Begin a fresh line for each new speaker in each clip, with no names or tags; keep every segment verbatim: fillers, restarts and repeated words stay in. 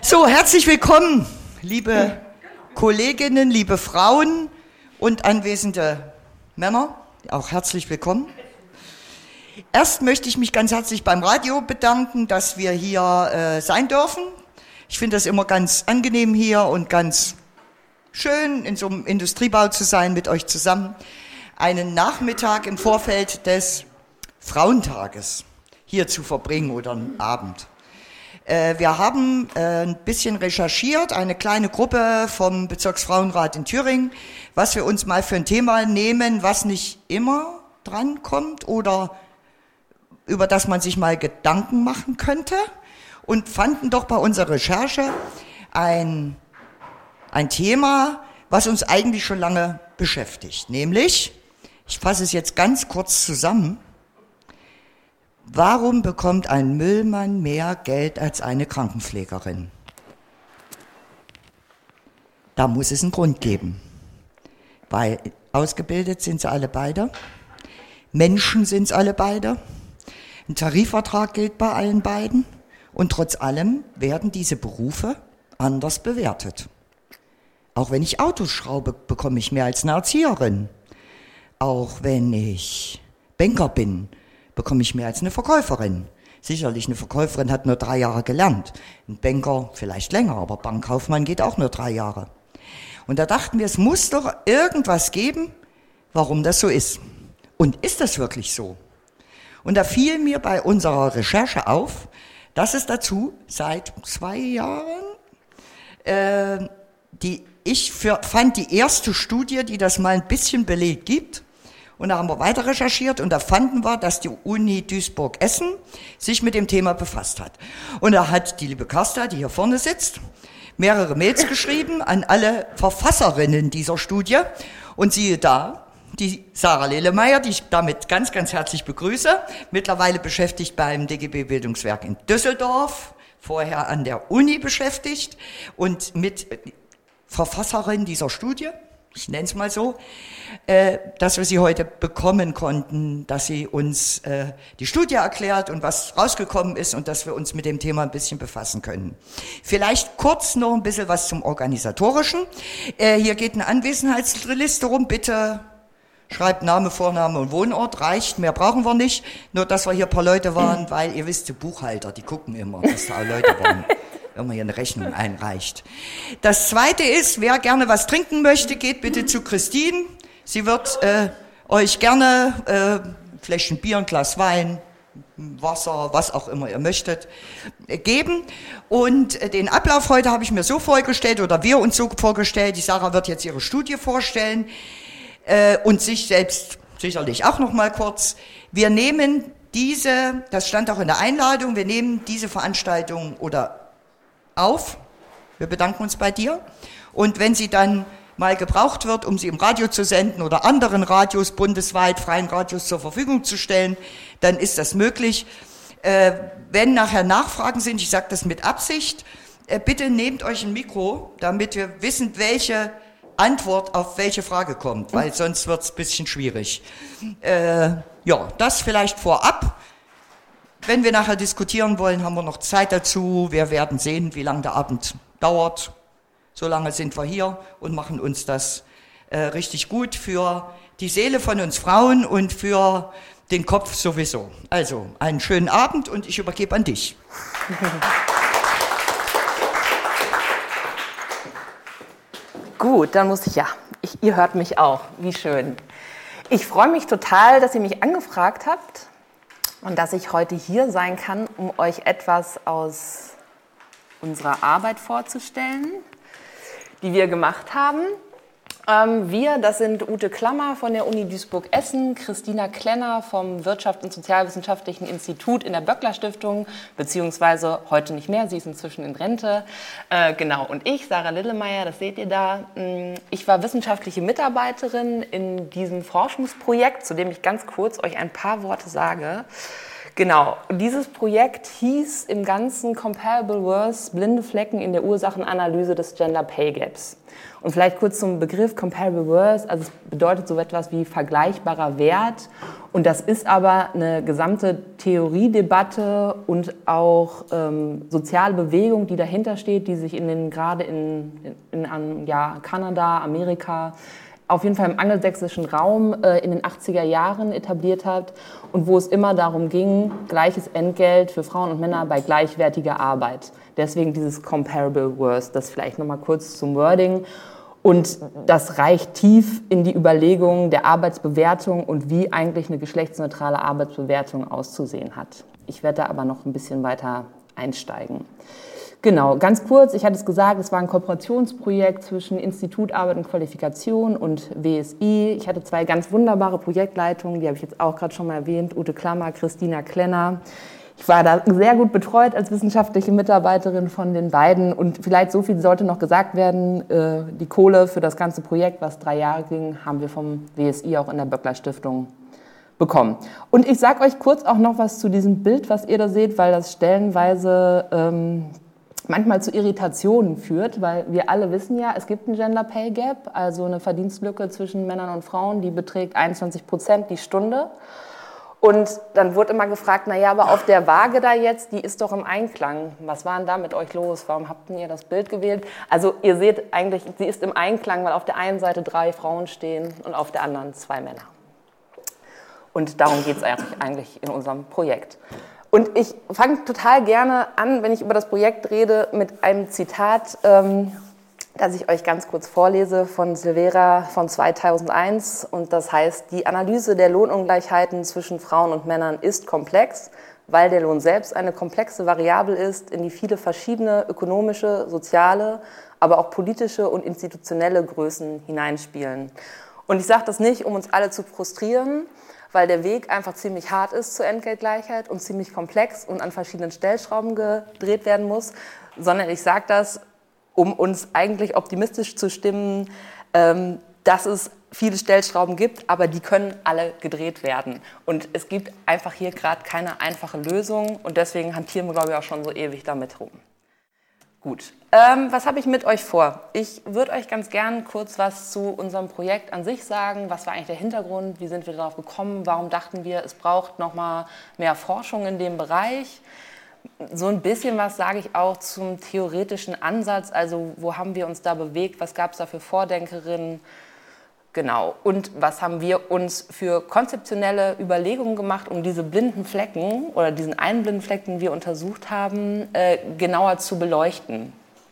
So, herzlich willkommen, liebe Kolleginnen, liebe Frauen und anwesende Männer. Auch herzlich willkommen. Erst möchte ich mich ganz herzlich beim Radio bedanken, dass wir hier äh, sein dürfen. Ich finde das immer ganz angenehm hier und ganz schön, in so einem Industriebau zu sein mit euch zusammen. Einen Nachmittag im Vorfeld des Frauentages hier zu verbringen oder einen Abend. Äh, wir haben äh, ein bisschen recherchiert, eine kleine Gruppe vom Bezirksfrauenrat in Thüringen, was wir uns mal für ein Thema nehmen, was nicht immer drankommt oder über das man sich mal Gedanken machen könnte, und fanden doch bei unserer Recherche ein, ein Thema, was uns eigentlich schon lange beschäftigt. Nämlich, ich fasse es jetzt ganz kurz zusammen, warum bekommt ein Müllmann mehr Geld als eine Krankenpflegerin? Da muss es einen Grund geben, weil ausgebildet sind sie alle beide, Menschen sind es alle beide, ein Tarifvertrag gilt bei allen beiden und trotz allem werden diese Berufe anders bewertet. Auch wenn ich Autos schraube, bekomme ich mehr als eine Erzieherin. Auch wenn ich Banker bin, bekomme ich mehr als eine Verkäuferin. Sicherlich, eine Verkäuferin hat nur drei Jahre gelernt. Ein Banker vielleicht länger, aber Bankkaufmann geht auch nur drei Jahre. Und da dachten wir, es muss doch irgendwas geben, warum das so ist. Und ist das wirklich so? Und da fiel mir bei unserer Recherche auf, dass es dazu seit zwei Jahren, äh, die ich für, fand die erste Studie, die das mal ein bisschen belegt gibt. Und da haben wir weiter recherchiert und da fanden wir, dass die Uni Duisburg-Essen sich mit dem Thema befasst hat. Und da hat die liebe Carsta, die hier vorne sitzt, mehrere Mails geschrieben an alle Verfasserinnen dieser Studie. Und siehe da, die Sarah Lillemeyer, die ich damit ganz, ganz herzlich begrüße, mittlerweile beschäftigt beim D G B Bildungswerk in Düsseldorf, vorher an der Uni beschäftigt und mit Verfasserin dieser Studie, ich nenne es mal so, äh, dass wir sie heute bekommen konnten, dass sie uns äh, die Studie erklärt und was rausgekommen ist und dass wir uns mit dem Thema ein bisschen befassen können. Vielleicht kurz noch ein bisschen was zum Organisatorischen. Äh, hier geht eine Anwesenheitsliste rum, bitte schreibt Name, Vorname und Wohnort, reicht, mehr brauchen wir nicht. Nur, dass wir hier ein paar Leute waren, weil ihr wisst, die Buchhalter, die gucken immer, dass da Leute waren, wenn man hier eine Rechnung einreicht. Das Zweite ist, wer gerne was trinken möchte, geht bitte zu Christine. Sie wird äh, euch gerne äh, Fläschchen Bier, ein Glas Wein, Wasser, was auch immer ihr möchtet, äh, geben. Und äh, den Ablauf heute habe ich mir so vorgestellt, oder wir uns so vorgestellt, die Sarah wird jetzt ihre Studie vorstellen, und sich selbst sicherlich auch noch mal kurz. Wir nehmen diese, das stand auch in der Einladung, wir nehmen diese Veranstaltung oder auf. Wir bedanken uns bei dir. Und wenn sie dann mal gebraucht wird, um sie im Radio zu senden oder anderen Radios bundesweit, freien Radios zur Verfügung zu stellen, dann ist das möglich. Äh, wenn nachher Nachfragen sind, ich sage das mit Absicht, äh, bitte nehmt euch ein Mikro, damit wir wissen, welche Antwort auf welche Frage kommt, weil sonst wird es ein bisschen schwierig. Äh, ja, das vielleicht vorab. Wenn wir nachher diskutieren wollen, haben wir noch Zeit dazu. Wir werden sehen, wie lange der Abend dauert. Solange sind wir hier und machen uns das äh, richtig gut für die Seele von uns Frauen und für den Kopf sowieso. Also, einen schönen Abend und ich übergebe an dich.
Gut, dann muss ich, ja, ich, ihr hört mich auch, wie schön. Ich freue mich total, dass ihr mich angefragt habt und dass ich heute hier sein kann, um euch etwas aus unserer Arbeit vorzustellen, die wir gemacht haben. Ähm, wir, das sind Ute Klammer von der Uni Duisburg-Essen, Christina Klenner vom Wirtschafts- und Sozialwissenschaftlichen Institut in der Böckler-Stiftung, beziehungsweise heute nicht mehr, sie ist inzwischen in Rente. Äh, genau, und ich, Sarah Lillemeyer, das seht ihr da. Ich war wissenschaftliche Mitarbeiterin in diesem Forschungsprojekt, zu dem ich ganz kurz euch ein paar Worte sage. Genau, dieses Projekt hieß im Ganzen Comparable Worse, blinde Flecken in der Ursachenanalyse des Gender Pay Gaps. Und vielleicht kurz zum Begriff Comparable Worse, also es bedeutet so etwas wie vergleichbarer Wert. Und das ist aber eine gesamte Theoriedebatte und auch ähm, soziale Bewegung, die dahinter steht, die sich in den, gerade in, in, in ja, Kanada, Amerika, auf jeden Fall im angelsächsischen Raum äh, in den achtziger Jahren etabliert hat und wo es immer darum ging, gleiches Entgelt für Frauen und Männer bei gleichwertiger Arbeit. Deswegen dieses Comparable Worse, das vielleicht nochmal kurz zum Wording. Und das reicht tief in die Überlegungen der Arbeitsbewertung und wie eigentlich eine geschlechtsneutrale Arbeitsbewertung auszusehen hat. Ich werde da aber noch ein bisschen weiter einsteigen. Genau, ganz kurz, ich hatte es gesagt, es war ein Kooperationsprojekt zwischen Institut Arbeit und Qualifikation und W S I. Ich hatte zwei ganz wunderbare Projektleitungen, die habe ich jetzt auch gerade schon mal erwähnt, Ute Klammer, Christina Klenner. Ich war da sehr gut betreut als wissenschaftliche Mitarbeiterin von den beiden und vielleicht so viel sollte noch gesagt werden, die Kohle für das ganze Projekt, was drei Jahre ging, haben wir vom W S I auch in der Böckler Stiftung bekommen. Und ich sage euch kurz auch noch was zu diesem Bild, was ihr da seht, weil das stellenweise ähm, manchmal zu Irritationen führt, weil wir alle wissen ja, es gibt einen Gender Pay Gap, also eine Verdienstlücke zwischen Männern und Frauen, die beträgt einundzwanzig Prozent die Stunde. Und dann wurde immer gefragt, naja, aber auf der Waage da jetzt, die ist doch im Einklang. Was war denn da mit euch los? Warum habt ihr das Bild gewählt? Also ihr seht eigentlich, sie ist im Einklang, weil auf der einen Seite drei Frauen stehen und auf der anderen zwei Männer. Und darum geht es eigentlich in unserem Projekt. Und ich fange total gerne an, wenn ich über das Projekt rede, mit einem Zitat, ähm, das ich euch ganz kurz vorlese von Silvera von zweitausendeins. Und das heißt, die Analyse der Lohnungleichheiten zwischen Frauen und Männern ist komplex, weil der Lohn selbst eine komplexe Variable ist, in die viele verschiedene ökonomische, soziale, aber auch politische und institutionelle Größen hineinspielen. Und ich sage das nicht, um uns alle zu frustrieren, weil der Weg einfach ziemlich hart ist zur Entgeltgleichheit und ziemlich komplex und an verschiedenen Stellschrauben gedreht werden muss, sondern ich sage das, um uns eigentlich optimistisch zu stimmen, ähm, dass es viele Stellschrauben gibt, aber die können alle gedreht werden. Und es gibt einfach hier gerade keine einfache Lösung und deswegen hantieren wir, glaube ich, auch schon so ewig damit rum. Gut, ähm, was habe ich mit euch vor? Ich würde euch ganz gern kurz was zu unserem Projekt an sich sagen. Was war eigentlich der Hintergrund? Wie sind wir darauf gekommen? Warum dachten wir, es braucht noch mal mehr Forschung in dem Bereich? So ein bisschen was sage ich auch zum theoretischen Ansatz. Also wo haben wir uns da bewegt? Was gab es da für Vordenkerinnen? Genau. Und was haben wir uns für konzeptionelle Überlegungen gemacht, um diese blinden Flecken oder diesen einen blinden Fleck, den wir untersucht haben, äh, genauer zu beleuchten?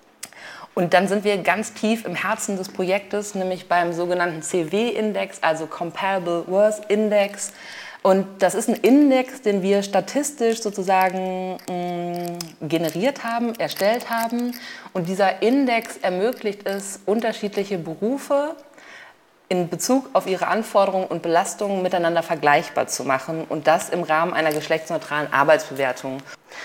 Und dann sind wir ganz tief im Herzen des Projektes, nämlich beim sogenannten C W-Index, also Comparable Worse Index. Und das ist ein Index, den wir statistisch sozusagen mh, generiert haben, erstellt haben. Und dieser Index ermöglicht es, unterschiedliche Berufe in Bezug auf ihre Anforderungen und Belastungen miteinander vergleichbar zu machen und das im Rahmen einer geschlechtsneutralen Arbeitsbewertung.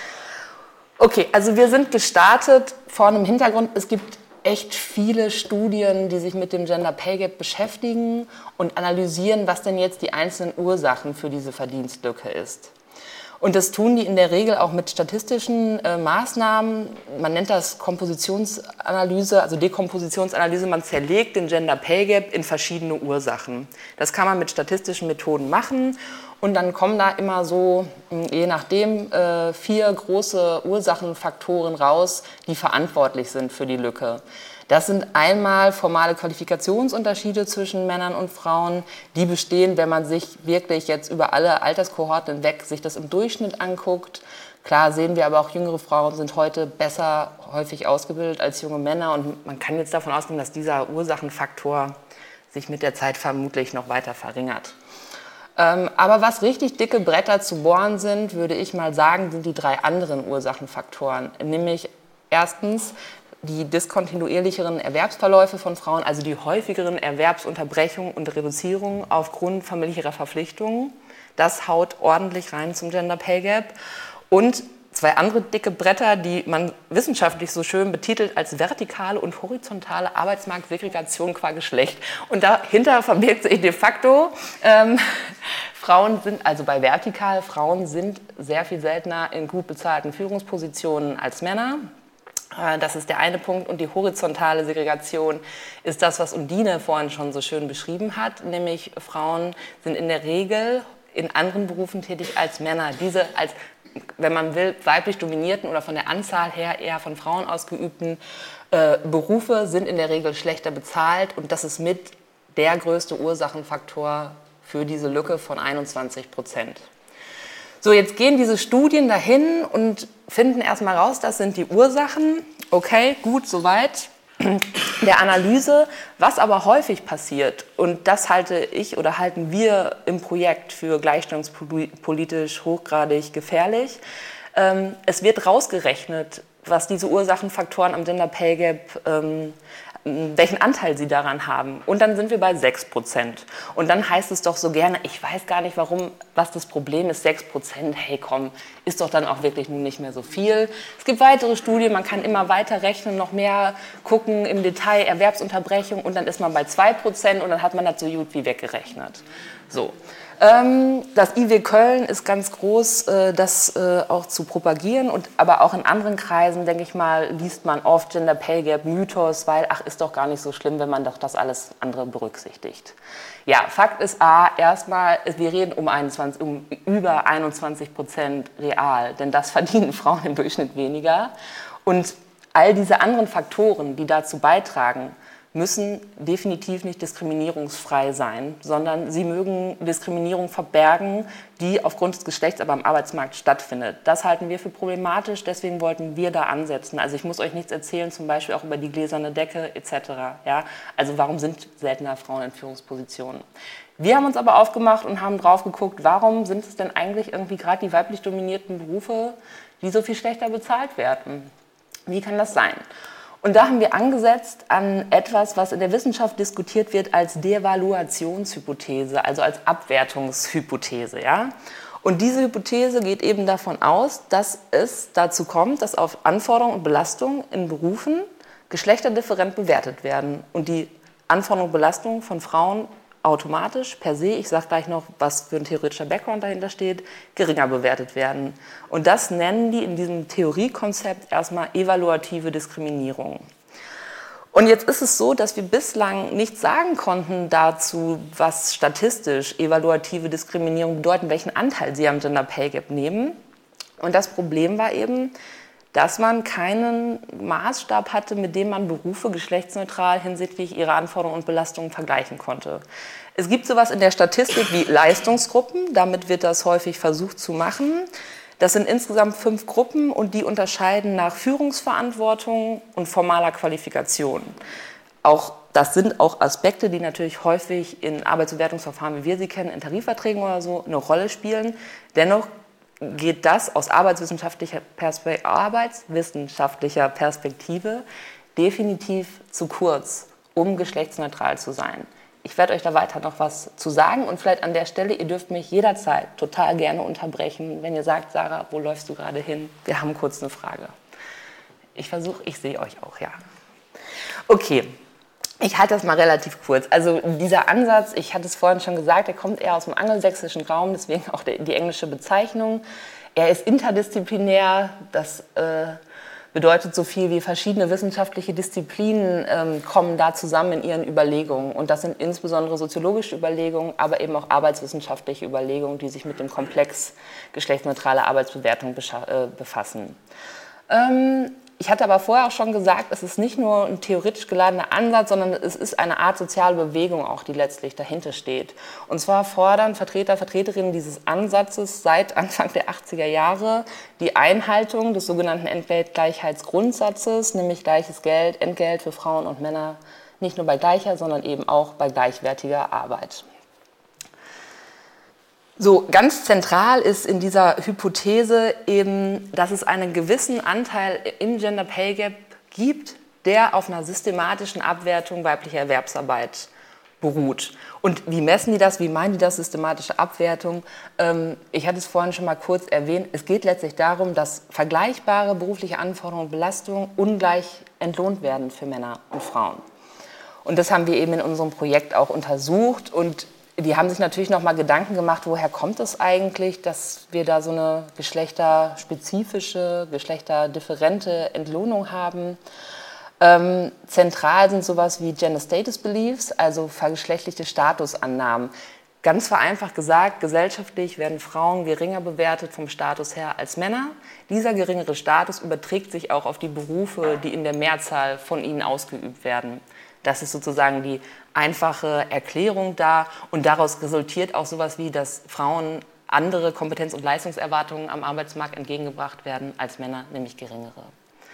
Okay, also wir sind gestartet vor einem Hintergrund, es gibt echt viele Studien, die sich mit dem Gender Pay Gap beschäftigen und analysieren, was denn jetzt die einzelnen Ursachen für diese Verdienstlücke ist. Und das tun die in der Regel auch mit statistischen äh, Maßnahmen. Man nennt das Kompositionsanalyse, also Dekompositionsanalyse. Man zerlegt den Gender Pay Gap in verschiedene Ursachen. Das kann man mit statistischen Methoden machen. Und dann kommen da immer so, je nachdem, äh, vier große Ursachenfaktoren raus, die verantwortlich sind für die Lücke. Das sind einmal formale Qualifikationsunterschiede zwischen Männern und Frauen, die bestehen, wenn man sich wirklich jetzt über alle Alterskohorten hinweg sich das im Durchschnitt anguckt. Klar sehen wir aber auch, jüngere Frauen sind heute besser häufig ausgebildet als junge Männer und man kann jetzt davon ausgehen, dass dieser Ursachenfaktor sich mit der Zeit vermutlich noch weiter verringert. Ähm, aber was richtig dicke Bretter zu bohren sind, würde ich mal sagen, sind die drei anderen Ursachenfaktoren, nämlich erstens die diskontinuierlicheren Erwerbsverläufe von Frauen, also die häufigeren Erwerbsunterbrechungen und Reduzierungen aufgrund familiärer Verpflichtungen. Das haut ordentlich rein zum Gender Pay Gap. Und zwei andere dicke Bretter, die man wissenschaftlich so schön betitelt als vertikale und horizontale Arbeitsmarktsegregation qua Geschlecht. Und dahinter verbirgt sich de facto ähm, Frauen sind, also bei Vertikal, Frauen sind sehr viel seltener in gut bezahlten Führungspositionen als Männer. Das ist der eine Punkt. Und die horizontale Segregation ist das, was Undine vorhin schon so schön beschrieben hat, nämlich Frauen sind in der Regel in anderen Berufen tätig als Männer. Diese als, wenn man will, weiblich dominierten oder von der Anzahl her eher von Frauen ausgeübten äh, Berufe sind in der Regel schlechter bezahlt. Und das ist mit der größte Ursachenfaktor für diese Lücke von einundzwanzig Prozent. So, jetzt gehen diese Studien dahin und finden erstmal raus, das sind die Ursachen. Okay, gut, soweit. Der Analyse, was aber häufig passiert, und das halte ich oder halten wir im Projekt für gleichstellungspolitisch hochgradig gefährlich, ähm, es wird rausgerechnet, was diese Ursachenfaktoren am Gender Pay Gap ähm, welchen Anteil sie daran haben. Und dann sind wir bei sechs Prozent. Und dann heißt es doch so gerne, ich weiß gar nicht, warum, was das Problem ist, sechs Prozent, hey komm, ist doch dann auch wirklich nun nicht mehr so viel. Es gibt weitere Studien, man kann immer weiter rechnen, noch mehr gucken im Detail, Erwerbsunterbrechung, und dann ist man bei zwei Prozent und dann hat man das so gut wie weggerechnet. So. Das I W Köln ist ganz groß, das auch zu propagieren, und aber auch in anderen Kreisen, denke ich mal, liest man oft Gender Pay Gap Mythos, weil, ach, ist doch gar nicht so schlimm, wenn man doch das alles andere berücksichtigt. Ja, Fakt ist A, erstmal, wir reden um, einundzwanzig, um über einundzwanzig Prozent real, denn das verdienen Frauen im Durchschnitt weniger. Und all diese anderen Faktoren, die dazu beitragen, müssen definitiv nicht diskriminierungsfrei sein, sondern sie mögen Diskriminierung verbergen, die aufgrund des Geschlechts aber am Arbeitsmarkt stattfindet. Das halten wir für problematisch, deswegen wollten wir da ansetzen. Also ich muss euch nichts erzählen, zum Beispiel auch über die gläserne Decke et cetera. Ja? Also warum sind seltener Frauen in Führungspositionen? Wir haben uns aber aufgemacht und haben drauf geguckt, warum sind es denn eigentlich irgendwie gerade die weiblich dominierten Berufe, die so viel schlechter bezahlt werden? Wie kann das sein? Und da haben wir angesetzt an etwas, was in der Wissenschaft diskutiert wird als Devaluationshypothese, also als Abwertungshypothese. Ja? Und diese Hypothese geht eben davon aus, dass es dazu kommt, dass auf Anforderungen und Belastungen in Berufen geschlechterdifferent bewertet werden. Und die Anforderungen und Belastungen von Frauen automatisch per se, ich sage gleich noch, was für ein theoretischer Background dahinter steht, geringer bewertet werden. Und das nennen die in diesem Theoriekonzept erstmal evaluative Diskriminierung. Und jetzt ist es so, dass wir bislang nichts sagen konnten dazu, was statistisch evaluative Diskriminierung bedeuten, welchen Anteil sie am Gender Pay Gap nehmen. Und das Problem war eben, dass man keinen Maßstab hatte, mit dem man Berufe geschlechtsneutral hinsichtlich ihrer Anforderungen und Belastungen vergleichen konnte. Es gibt sowas in der Statistik wie Leistungsgruppen, damit wird das häufig versucht zu machen. Das sind insgesamt fünf Gruppen und die unterscheiden nach Führungsverantwortung und formaler Qualifikation. Auch, das sind auch Aspekte, die natürlich häufig in Arbeitsbewertungsverfahren, wie wir sie kennen, in Tarifverträgen oder so, eine Rolle spielen. Dennoch geht das aus arbeitswissenschaftlicher Perspektive, arbeitswissenschaftlicher Perspektive definitiv zu kurz, um geschlechtsneutral zu sein. Ich werde euch da weiter noch was zu sagen und vielleicht an der Stelle, ihr dürft mich jederzeit total gerne unterbrechen, wenn ihr sagt, Sarah, wo läufst du gerade hin? Wir haben kurz eine Frage. Ich versuche, ich sehe euch auch, ja. Okay. Ich halte das mal relativ kurz. Also dieser Ansatz, ich hatte es vorhin schon gesagt, der kommt eher aus dem angelsächsischen Raum, deswegen auch die, die englische Bezeichnung. Er ist interdisziplinär, das äh, bedeutet so viel wie verschiedene wissenschaftliche Disziplinen ähm, kommen da zusammen in ihren Überlegungen. Und das sind insbesondere soziologische Überlegungen, aber eben auch arbeitswissenschaftliche Überlegungen, die sich mit dem Komplex geschlechtsneutrale Arbeitsbewertung äh, befassen. Ähm, Ich hatte aber vorher auch schon gesagt, es ist nicht nur ein theoretisch geladener Ansatz, sondern es ist eine Art soziale Bewegung auch, die letztlich dahinter steht. Und zwar fordern Vertreter, Vertreterinnen dieses Ansatzes seit Anfang der achtziger Jahre die Einhaltung des sogenannten Entgeltgleichheitsgrundsatzes, nämlich gleiches Geld, Entgelt für Frauen und Männer, nicht nur bei gleicher, sondern eben auch bei gleichwertiger Arbeit. So, ganz zentral ist in dieser Hypothese eben, dass es einen gewissen Anteil im Gender Pay Gap gibt, der auf einer systematischen Abwertung weiblicher Erwerbsarbeit beruht. Und wie messen die das? Wie meinen die das, systematische Abwertung? Ähm, ich hatte es vorhin schon mal kurz erwähnt. Es geht letztlich darum, dass vergleichbare berufliche Anforderungen und Belastungen ungleich entlohnt werden für Männer und Frauen. Und das haben wir eben in unserem Projekt auch untersucht. Und die haben sich natürlich noch mal Gedanken gemacht, woher kommt es eigentlich, dass wir da so eine geschlechterspezifische, geschlechterdifferente Entlohnung haben. Ähm, zentral sind sowas wie Gender Status Beliefs, also vergeschlechtlichte Statusannahmen. Ganz vereinfacht gesagt, gesellschaftlich werden Frauen geringer bewertet vom Status her als Männer. Dieser geringere Status überträgt sich auch auf die Berufe, die in der Mehrzahl von ihnen ausgeübt werden. Das ist sozusagen die einfache Erklärung da und daraus resultiert auch sowas wie, dass Frauen andere Kompetenz- und Leistungserwartungen am Arbeitsmarkt entgegengebracht werden als Männer, nämlich geringere.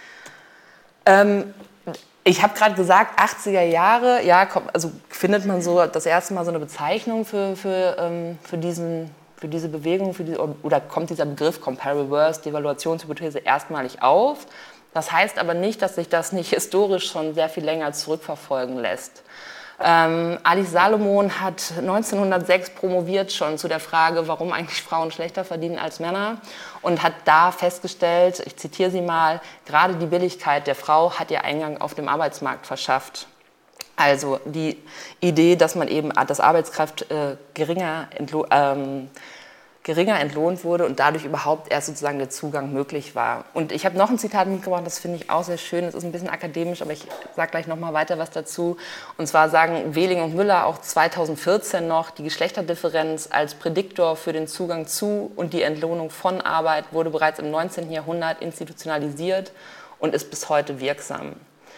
Ähm, Ich habe gerade gesagt, achtziger Jahre, ja, also findet man so das erste Mal so eine Bezeichnung für, für, ähm, für, diesen, für diese Bewegung, für die, oder kommt dieser Begriff Comparable Worst, Devaluationshypothese, erstmalig auf. Das heißt aber nicht, dass sich das nicht historisch schon sehr viel länger zurückverfolgen lässt. Ähm, Alice Salomon hat neunzehnhundertsechs promoviert schon zu der Frage, warum eigentlich Frauen schlechter verdienen als Männer und hat da festgestellt, ich zitiere sie mal, gerade die Billigkeit der Frau hat ihr Eingang auf dem Arbeitsmarkt verschafft. Also die Idee, dass man eben das Arbeitskraft äh, geringer, entlo ähm, geringer entlohnt wurde und dadurch überhaupt erst sozusagen der Zugang möglich war. Und ich habe noch ein Zitat mitgebracht, das finde ich auch sehr schön, es ist ein bisschen akademisch, aber ich sage gleich noch mal weiter was dazu. Und zwar sagen Wehling und Müller auch zweitausendvierzehn noch, die Geschlechterdifferenz als Prädiktor für den Zugang zu und die Entlohnung von Arbeit wurde bereits im neunzehnten Jahrhundert institutionalisiert und ist bis heute wirksam.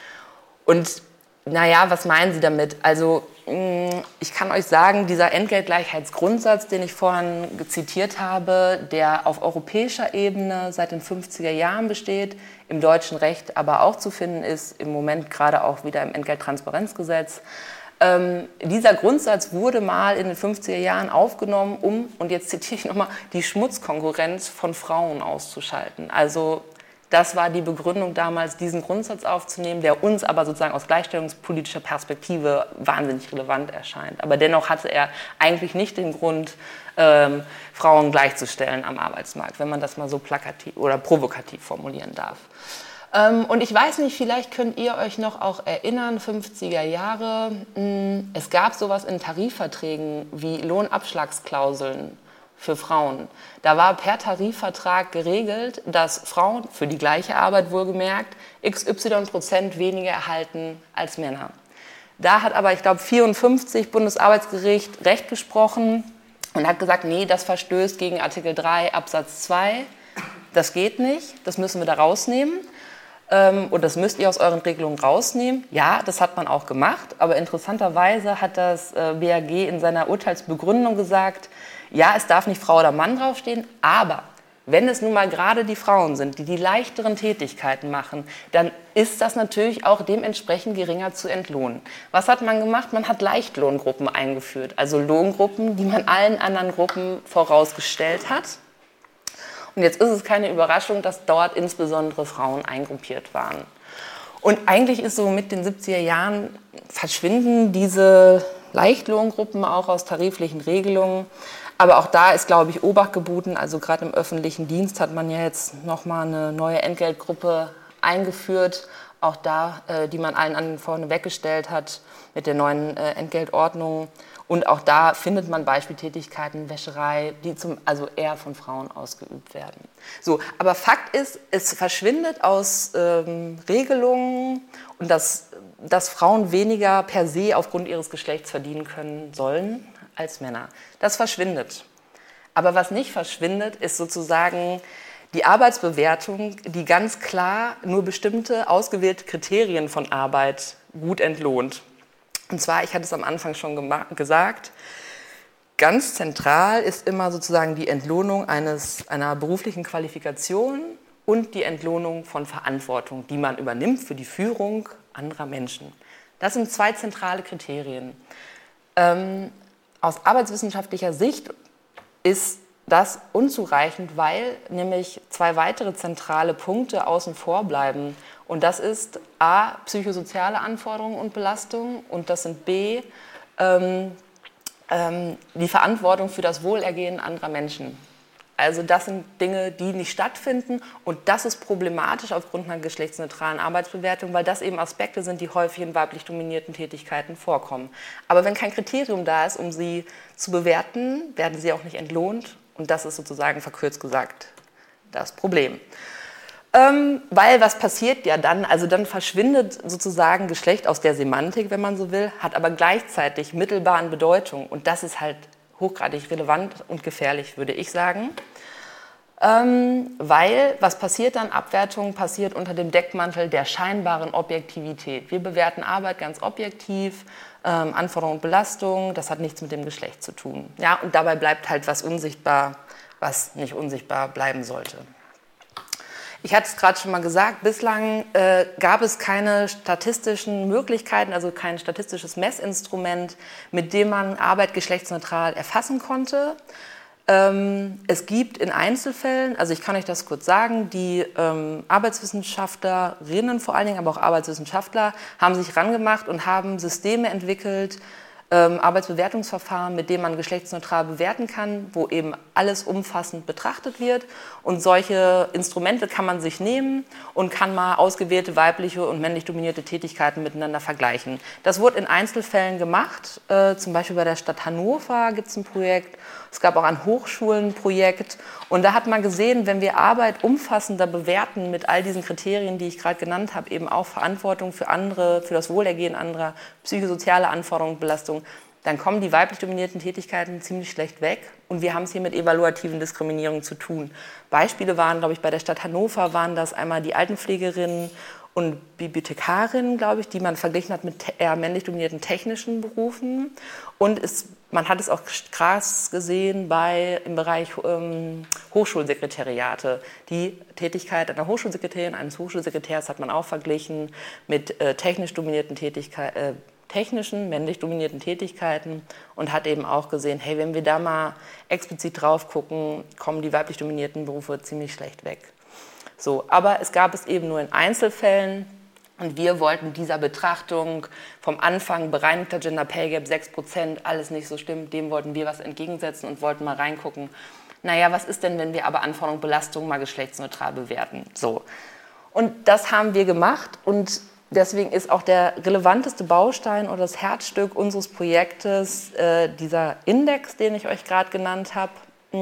Und naja, was meinen Sie damit? Also ich kann euch sagen, dieser Entgeltgleichheitsgrundsatz, den ich vorhin zitiert habe, der auf europäischer Ebene seit den fünfziger Jahren besteht, im deutschen Recht aber auch zu finden ist, im Moment gerade auch wieder im Entgelttransparenzgesetz. Ähm, dieser Grundsatz wurde mal in den fünfziger Jahren aufgenommen, um, und jetzt zitiere ich nochmal, die Schmutzkonkurrenz von Frauen auszuschalten. Also das war die Begründung damals, diesen Grundsatz aufzunehmen, der uns aber sozusagen aus gleichstellungspolitischer Perspektive wahnsinnig relevant erscheint. Aber dennoch hatte er eigentlich nicht den Grund, ähm, Frauen gleichzustellen am Arbeitsmarkt, wenn man das mal so plakativ oder provokativ formulieren darf. Ähm, und ich weiß nicht, vielleicht könnt ihr euch noch auch erinnern, fünfziger Jahre, mh, es gab sowas in Tarifverträgen wie Lohnabschlagsklauseln für Frauen. Da war per Tarifvertrag geregelt, dass Frauen für die gleiche Arbeit wohlgemerkt x y Prozent weniger erhalten als Männer. Da hat aber, ich glaube, vierundfünfzig Bundesarbeitsgericht Recht gesprochen und hat gesagt, nee, das verstößt gegen Artikel drei Absatz zwei. Das geht nicht, das müssen wir da rausnehmen. Und das müsst ihr aus euren Regelungen rausnehmen. Ja, das hat man auch gemacht, aber interessanterweise hat das B A G in seiner Urteilsbegründung gesagt, ja, es darf nicht Frau oder Mann draufstehen, aber wenn es nun mal gerade die Frauen sind, die die leichteren Tätigkeiten machen, dann ist das natürlich auch dementsprechend geringer zu entlohnen. Was hat man gemacht? Man hat Leichtlohngruppen eingeführt, also Lohngruppen, die man allen anderen Gruppen vorausgestellt hat. Und jetzt ist es keine Überraschung, dass dort insbesondere Frauen eingruppiert waren. Und eigentlich ist so mit den siebziger Jahren verschwinden diese Leichtlohngruppen auch aus tariflichen Regelungen. Aber auch da ist, glaube ich, Obacht geboten. Also gerade im öffentlichen Dienst hat man ja jetzt nochmal eine neue Entgeltgruppe eingeführt. Auch da, äh, die man allen anderen vorne weggestellt hat mit der neuen äh, Entgeltordnung. Und auch da findet man Beispieltätigkeiten, Wäscherei, die zum, also eher von Frauen ausgeübt werden. So, aber Fakt ist, es verschwindet aus ähm, Regelungen und dass, dass Frauen weniger per se aufgrund ihres Geschlechts verdienen können sollen als Männer. Das verschwindet. Aber was nicht verschwindet, ist sozusagen die Arbeitsbewertung, die ganz klar nur bestimmte ausgewählte Kriterien von Arbeit gut entlohnt. Und zwar, ich hatte es am Anfang schon gesagt, ganz zentral ist immer sozusagen die Entlohnung eines, einer beruflichen Qualifikation und die Entlohnung von Verantwortung, die man übernimmt für die Führung anderer Menschen. Das sind zwei zentrale Kriterien. Ähm, aus arbeitswissenschaftlicher Sicht ist das unzureichend, weil nämlich zwei weitere zentrale Punkte außen vor bleiben. Und das ist A, psychosoziale Anforderungen und Belastungen und das sind B, ähm, ähm, die Verantwortung für das Wohlergehen anderer Menschen. Also das sind Dinge, die nicht stattfinden und das ist problematisch aufgrund einer geschlechtsneutralen Arbeitsbewertung, weil das eben Aspekte sind, die häufig in weiblich dominierten Tätigkeiten vorkommen. Aber wenn kein Kriterium da ist, um sie zu bewerten, werden sie auch nicht entlohnt und das ist sozusagen verkürzt gesagt das Problem. Ähm, weil was passiert ja dann? Also dann verschwindet sozusagen Geschlecht aus der Semantik, wenn man so will, hat aber gleichzeitig mittelbaren Bedeutung und das ist halt hochgradig relevant und gefährlich, würde ich sagen. Ähm, weil, was passiert dann? Abwertung passiert unter dem Deckmantel der scheinbaren Objektivität. Wir bewerten Arbeit ganz objektiv, ähm, Anforderung und Belastung, das hat nichts mit dem Geschlecht zu tun. Ja, und dabei bleibt halt was unsichtbar, was nicht unsichtbar bleiben sollte. Ich hatte es gerade schon mal gesagt, bislang äh, gab es keine statistischen Möglichkeiten, also kein statistisches Messinstrument, mit dem man Arbeit geschlechtsneutral erfassen konnte. Ähm, es gibt in Einzelfällen, also ich kann euch das kurz sagen, die ähm, Arbeitswissenschaftlerinnen vor allen Dingen, aber auch Arbeitswissenschaftler, haben sich rangemacht und haben Systeme entwickelt, Ähm, Arbeitsbewertungsverfahren, mit denen man geschlechtsneutral bewerten kann, wo eben alles umfassend betrachtet wird. Und solche Instrumente kann man sich nehmen und kann mal ausgewählte weibliche und männlich dominierte Tätigkeiten miteinander vergleichen. Das wurde in Einzelfällen gemacht, äh, zum Beispiel bei der Stadt Hannover gibt es ein Projekt, es gab auch an Hochschulen ein Projekt. Und da hat man gesehen, wenn wir Arbeit umfassender bewerten mit all diesen Kriterien, die ich gerade genannt habe, eben auch Verantwortung für andere, für das Wohlergehen anderer, psychosoziale Anforderungen, Belastung, dann kommen die weiblich dominierten Tätigkeiten ziemlich schlecht weg. Und wir haben es hier mit evaluativen Diskriminierungen zu tun. Beispiele waren, glaube ich, bei der Stadt Hannover waren das einmal die Altenpflegerinnen und Bibliothekarinnen, glaube ich, die man verglichen hat mit eher männlich dominierten technischen Berufen. Und es, man hat es auch krass gesehen bei, im Bereich ähm, Hochschulsekretariate. Die Tätigkeit einer Hochschulsekretärin, eines Hochschulsekretärs hat man auch verglichen mit äh, technisch dominierten Tätigkeiten, äh, technischen, männlich dominierten Tätigkeiten und hat eben auch gesehen, hey, wenn wir da mal explizit drauf gucken, kommen die weiblich dominierten Berufe ziemlich schlecht weg. So, aber es gab es eben nur in Einzelfällen und wir wollten dieser Betrachtung vom Anfang bereinigter Gender Pay Gap sechs Prozent, alles nicht so stimmt, dem wollten wir was entgegensetzen und wollten mal reingucken, naja, was ist denn, wenn wir aber Anforderung und Belastung mal geschlechtsneutral bewerten? So. Und das haben wir gemacht und deswegen ist auch der relevanteste Baustein oder das Herzstück unseres Projektes äh, dieser Index, den ich euch gerade genannt habe.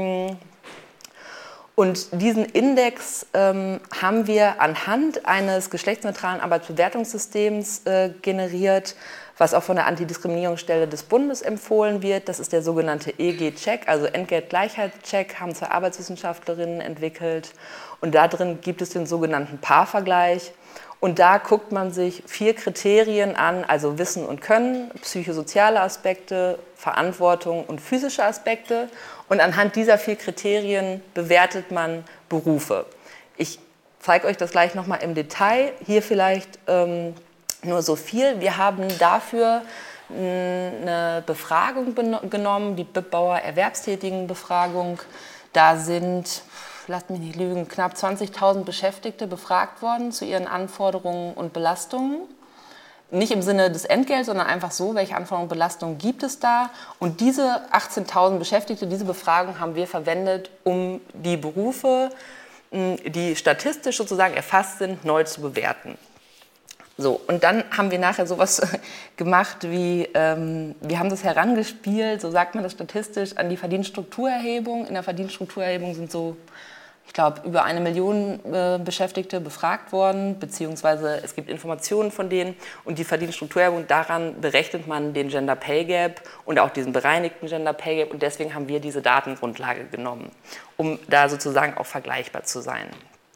Und diesen Index ähm, haben wir anhand eines geschlechtsneutralen Arbeitsbewertungssystems äh, generiert, was auch von der Antidiskriminierungsstelle des Bundes empfohlen wird. Das ist der sogenannte E G-Check, also Entgeltgleichheitscheck, haben zwei Arbeitswissenschaftlerinnen entwickelt. Und da drin gibt es den sogenannten Paarvergleich. Und da guckt man sich vier Kriterien an, also Wissen und Können, psychosoziale Aspekte, Verantwortung und physische Aspekte. Und anhand dieser vier Kriterien bewertet man Berufe. Ich zeige euch das gleich nochmal im Detail. Hier vielleicht ähm, nur so viel. Wir haben dafür eine Befragung genommen, die Bibbauer Erwerbstätigenbefragung. Da sind, lasst mich nicht lügen, knapp zwanzigtausend Beschäftigte befragt worden zu ihren Anforderungen und Belastungen. Nicht im Sinne des Entgelts, sondern einfach so, welche Anforderungen und Belastungen gibt es da. Und diese achtzehntausend Beschäftigte, diese Befragung haben wir verwendet, um die Berufe, die statistisch sozusagen erfasst sind, neu zu bewerten. So, und dann haben wir nachher sowas gemacht wie, ähm, wir haben das herangespielt, so sagt man das statistisch, an die Verdienststrukturerhebung. In der Verdienststrukturerhebung sind so, ich glaube, über eine Million äh, Beschäftigte befragt worden, beziehungsweise es gibt Informationen von denen und die Verdienststrukturerhebung, daran berechnet man den Gender Pay Gap und auch diesen bereinigten Gender Pay Gap und deswegen haben wir diese Datengrundlage genommen, um da sozusagen auch vergleichbar zu sein.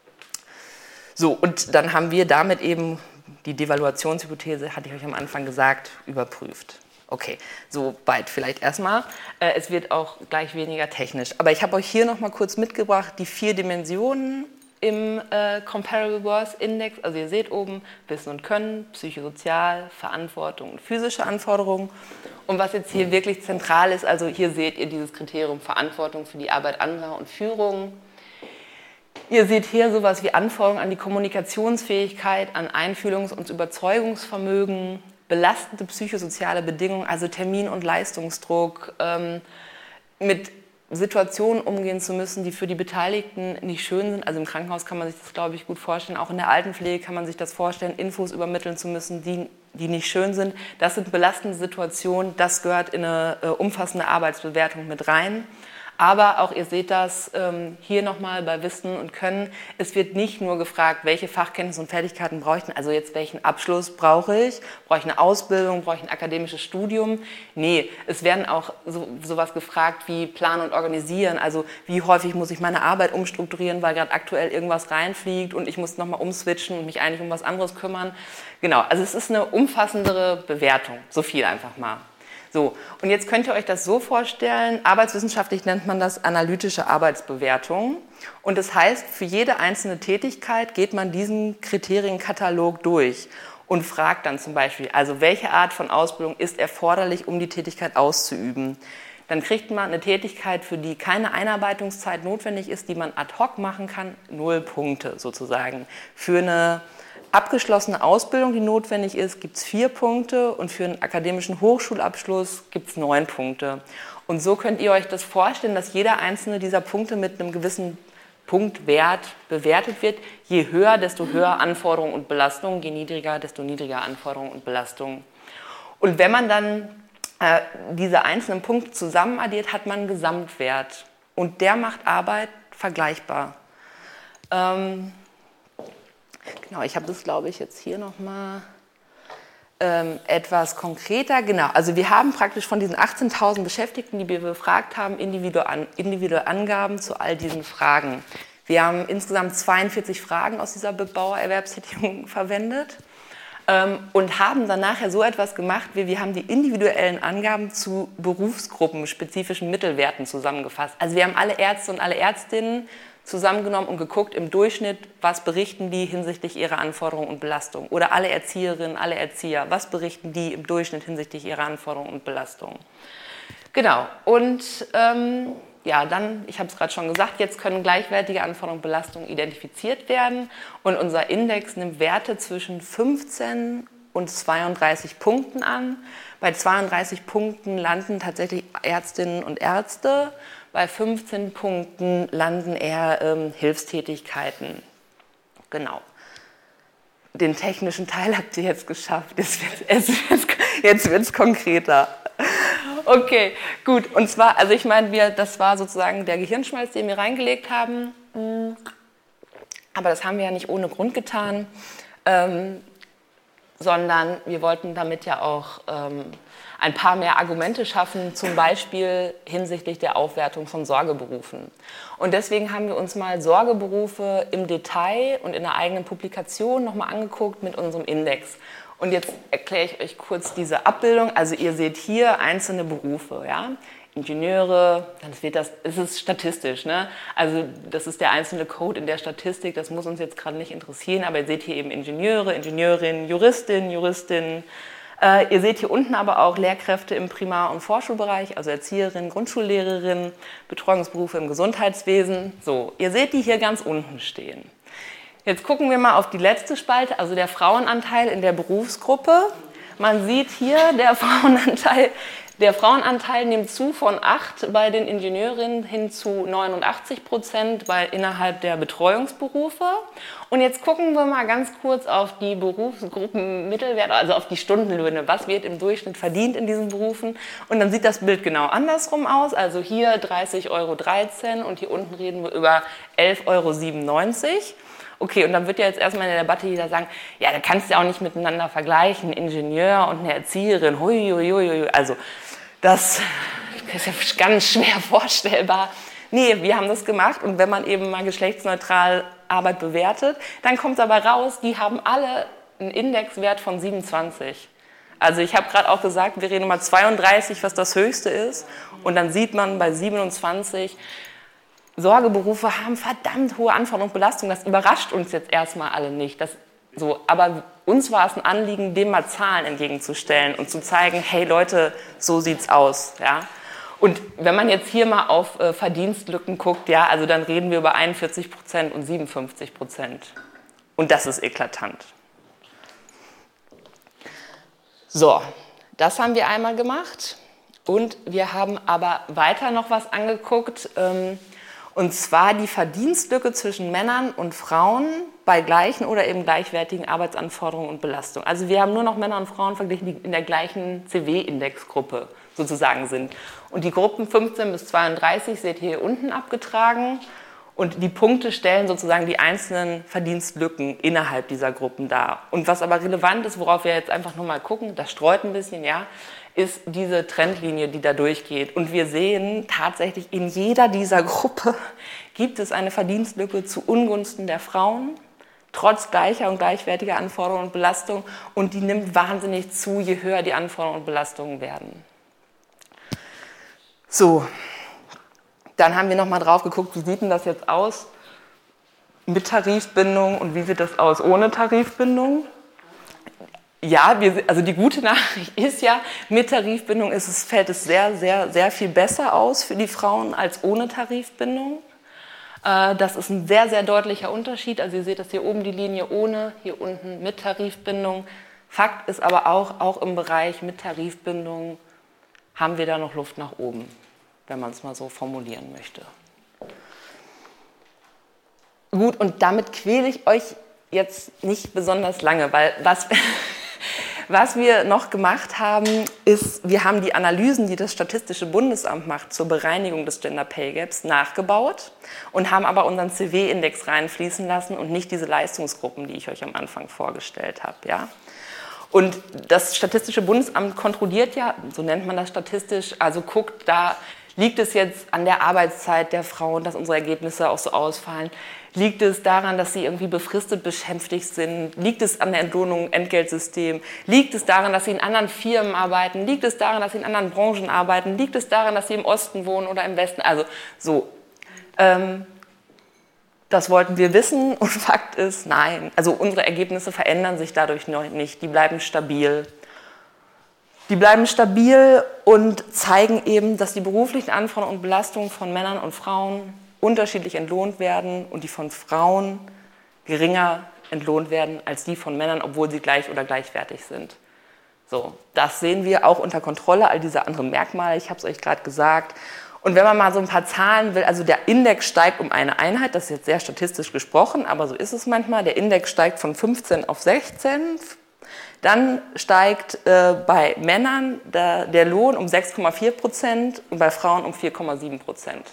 So, und dann haben wir damit eben die Devaluationshypothese, hatte ich euch am Anfang gesagt, überprüft. Okay, so weit vielleicht erstmal. Es wird auch gleich weniger technisch. Aber ich habe euch hier noch mal kurz mitgebracht, die vier Dimensionen im äh, Comparable Worth Index. Also ihr seht oben Wissen und Können, psychosozial, Verantwortung und physische Anforderungen. Und was jetzt hier wirklich zentral ist, also hier seht ihr dieses Kriterium Verantwortung für die Arbeit anderer und Führung. Ihr seht hier sowas wie Anforderungen an die Kommunikationsfähigkeit, an Einfühlungs- und Überzeugungsvermögen, belastende psychosoziale Bedingungen, also Termin- und Leistungsdruck, ähm, mit Situationen umgehen zu müssen, die für die Beteiligten nicht schön sind. Also im Krankenhaus kann man sich das, glaube ich, gut vorstellen. Auch in der Altenpflege kann man sich das vorstellen, Infos übermitteln zu müssen, die, die nicht schön sind. Das sind belastende Situationen. Das gehört in eine äh, umfassende Arbeitsbewertung mit rein. Aber auch ihr seht das ähm, hier nochmal bei Wissen und Können. Es wird nicht nur gefragt, welche Fachkenntnisse und Fertigkeiten brauche ich denn, also jetzt welchen Abschluss brauche ich, brauche ich eine Ausbildung, brauche ich ein akademisches Studium. Nee, es werden auch so, sowas gefragt wie Planen und Organisieren, also wie häufig muss ich meine Arbeit umstrukturieren, weil gerade aktuell irgendwas reinfliegt und ich muss nochmal umswitchen und mich eigentlich um was anderes kümmern. Genau, also es ist eine umfassendere Bewertung, so viel einfach mal. So, und jetzt könnt ihr euch das so vorstellen, arbeitswissenschaftlich nennt man das analytische Arbeitsbewertung. Und das heißt, für jede einzelne Tätigkeit geht man diesen Kriterienkatalog durch und fragt dann zum Beispiel, also welche Art von Ausbildung ist erforderlich, um die Tätigkeit auszuüben. Dann kriegt man eine Tätigkeit, für die keine Einarbeitungszeit notwendig ist, die man ad hoc machen kann, null Punkte sozusagen. Für eine abgeschlossene Ausbildung, die notwendig ist, gibt es vier Punkte und für einen akademischen Hochschulabschluss gibt es neun Punkte. Und so könnt ihr euch das vorstellen, dass jeder einzelne dieser Punkte mit einem gewissen Punktwert bewertet wird. Je höher, desto höher Anforderungen und Belastungen, je niedriger, desto niedriger Anforderungen und Belastungen. Und wenn man dann äh, diese einzelnen Punkte zusammen addiert, hat man einen Gesamtwert. Und der macht Arbeit vergleichbar. Ähm, Genau, ich habe das, glaube ich, jetzt hier nochmal ähm, etwas konkreter. Genau, also wir haben praktisch von diesen achtzehntausend Beschäftigten, die wir befragt haben, individuelle, individuelle Angaben zu all diesen Fragen. Wir haben insgesamt zweiundvierzig Fragen aus dieser Bauerwerbstätigung verwendet ähm, und haben dann nachher so etwas gemacht, wie wir haben die individuellen Angaben zu berufsgruppenspezifischen Mittelwerten zusammengefasst. Also wir haben alle Ärzte und alle Ärztinnen zusammengenommen und geguckt im Durchschnitt, was berichten die hinsichtlich ihrer Anforderungen und Belastung. Oder alle Erzieherinnen, alle Erzieher, was berichten die im Durchschnitt hinsichtlich ihrer Anforderungen und Belastung. Genau, und ähm, ja, dann, ich habe es gerade schon gesagt, jetzt können gleichwertige Anforderungen und Belastungen identifiziert werden. Und unser Index nimmt Werte zwischen fünfzehn und zweiunddreißig Punkten an. Bei zweiunddreißig Punkten landen tatsächlich Ärztinnen und Ärzte. Bei fünfzehn Punkten landen eher ähm, Hilfstätigkeiten. Genau. Den technischen Teil habt ihr jetzt geschafft. Jetzt wird es konkreter. Okay, gut. Und zwar, also ich meine, wir, das war sozusagen der Gehirnschmalz, den wir reingelegt haben. Aber das haben wir ja nicht ohne Grund getan, ähm, sondern wir wollten damit ja auch ähm, ein paar mehr Argumente schaffen, zum Beispiel hinsichtlich der Aufwertung von Sorgeberufen. Und deswegen haben wir uns mal Sorgeberufe im Detail und in einer eigenen Publikation nochmal angeguckt mit unserem Index. Und jetzt erkläre ich euch kurz diese Abbildung. Also ihr seht hier einzelne Berufe, ja? Ingenieure, dann wird das, es ist statistisch, ne? Also das ist der einzelne Code in der Statistik, das muss uns jetzt gerade nicht interessieren, aber ihr seht hier eben Ingenieure, Ingenieurin, Juristin, Juristin. Äh, ihr seht hier unten aber auch Lehrkräfte im Primar- und Vorschulbereich, also Erzieherinnen, Grundschullehrerinnen, Betreuungsberufe im Gesundheitswesen. So, ihr seht die hier ganz unten stehen. Jetzt gucken wir mal auf die letzte Spalte, also der Frauenanteil in der Berufsgruppe. Man sieht hier, der Frauenanteil, der Frauenanteil nimmt zu von acht bei den Ingenieurinnen hin zu neunundachtzig Prozent bei, innerhalb der Betreuungsberufe. Und jetzt gucken wir mal ganz kurz auf die Berufsgruppenmittelwerte, also auf die Stundenlöhne. Was wird im Durchschnitt verdient in diesen Berufen? Und dann sieht das Bild genau andersrum aus. Also hier dreißig Euro dreizehn und hier unten reden wir über elf Euro siebenundneunzig. Okay, und dann wird ja jetzt erstmal in der Debatte jeder sagen, ja, da kannst du ja auch nicht miteinander vergleichen, ein Ingenieur und eine Erzieherin, hui, hui, hui, hui. Also das ist ja ganz schwer vorstellbar. Nee, wir haben das gemacht und wenn man eben mal geschlechtsneutral Arbeit bewertet, dann kommt es aber raus, die haben alle einen Indexwert von siebenundzwanzig. Also ich habe gerade auch gesagt, wir reden mal zweiunddreißig, was das höchste ist und dann sieht man bei siebenundzwanzig, Sorgeberufe haben verdammt hohe Anforderungen und Belastungen. Das überrascht uns jetzt erstmal alle nicht. Das, so, aber uns war es ein Anliegen, dem mal Zahlen entgegenzustellen und zu zeigen, hey Leute, so sieht's aus. Ja? Und wenn man jetzt hier mal auf äh, Verdienstlücken guckt, ja, also dann reden wir über einundvierzig Prozent und siebenundfünfzig Prozent. Und das ist eklatant. So, das haben wir einmal gemacht. Und wir haben aber weiter noch was angeguckt, ähm, und zwar die Verdienstlücke zwischen Männern und Frauen bei gleichen oder eben gleichwertigen Arbeitsanforderungen und Belastungen. Also wir haben nur noch Männer und Frauen verglichen, die in der gleichen C W-Indexgruppe sozusagen sind. Und die Gruppen fünfzehn bis zweiunddreißig seht ihr hier unten abgetragen. Und die Punkte stellen sozusagen die einzelnen Verdienstlücken innerhalb dieser Gruppen dar. Und was aber relevant ist, worauf wir jetzt einfach nur mal gucken, das streut ein bisschen, ja, ist diese Trendlinie, die da durchgeht. Und wir sehen tatsächlich, in jeder dieser Gruppe gibt es eine Verdienstlücke zu Ungunsten der Frauen, trotz gleicher und gleichwertiger Anforderungen und Belastungen. Und die nimmt wahnsinnig zu, je höher die Anforderungen und Belastungen werden. So, dann haben wir noch mal drauf geguckt, wie sieht denn das jetzt aus mit Tarifbindung und wie sieht das aus ohne Tarifbindung? Ja, wir, also die gute Nachricht ist ja, mit Tarifbindung ist es, fällt es sehr, sehr, sehr viel besser aus für die Frauen als ohne Tarifbindung. Das ist ein sehr, sehr deutlicher Unterschied. Also ihr seht das hier oben die Linie ohne, hier unten mit Tarifbindung. Fakt ist aber auch, auch im Bereich mit Tarifbindung haben wir da noch Luft nach oben, wenn man es mal so formulieren möchte. Gut, und damit quäle ich euch jetzt nicht besonders lange, weil was... Was wir noch gemacht haben, ist, wir haben die Analysen, die das Statistische Bundesamt macht zur Bereinigung des Gender Pay Gaps, nachgebaut und haben aber unseren C W-Index reinfließen lassen und nicht diese Leistungsgruppen, die ich euch am Anfang vorgestellt habe. Ja? Und das Statistische Bundesamt kontrolliert ja, so nennt man das statistisch, also guckt, da liegt es jetzt an der Arbeitszeit der Frauen, dass unsere Ergebnisse auch so ausfallen. Liegt es daran, dass sie irgendwie befristet beschäftigt sind? Liegt es an der Entlohnung, Entgeltsystem? Liegt es daran, dass sie in anderen Firmen arbeiten? Liegt es daran, dass sie in anderen Branchen arbeiten? Liegt es daran, dass sie im Osten wohnen oder im Westen? Also so. Ähm, das wollten wir wissen und Fakt ist, nein. Also unsere Ergebnisse verändern sich dadurch noch nicht. Die bleiben stabil. Die bleiben stabil und zeigen eben, dass die beruflichen Anforderungen und Belastungen von Männern und Frauen unterschiedlich entlohnt werden und die von Frauen geringer entlohnt werden als die von Männern, obwohl sie gleich oder gleichwertig sind. So, das sehen wir auch unter Kontrolle, all diese anderen Merkmale, ich habe es euch gerade gesagt. Und wenn man mal so ein paar Zahlen will, also der Index steigt um eine Einheit, das ist jetzt sehr statistisch gesprochen, aber so ist es manchmal, der Index steigt von fünfzehn auf sechzehn, dann steigt äh, bei Männern der, der Lohn um sechs Komma vier Prozent und bei Frauen um vier Komma sieben Prozent.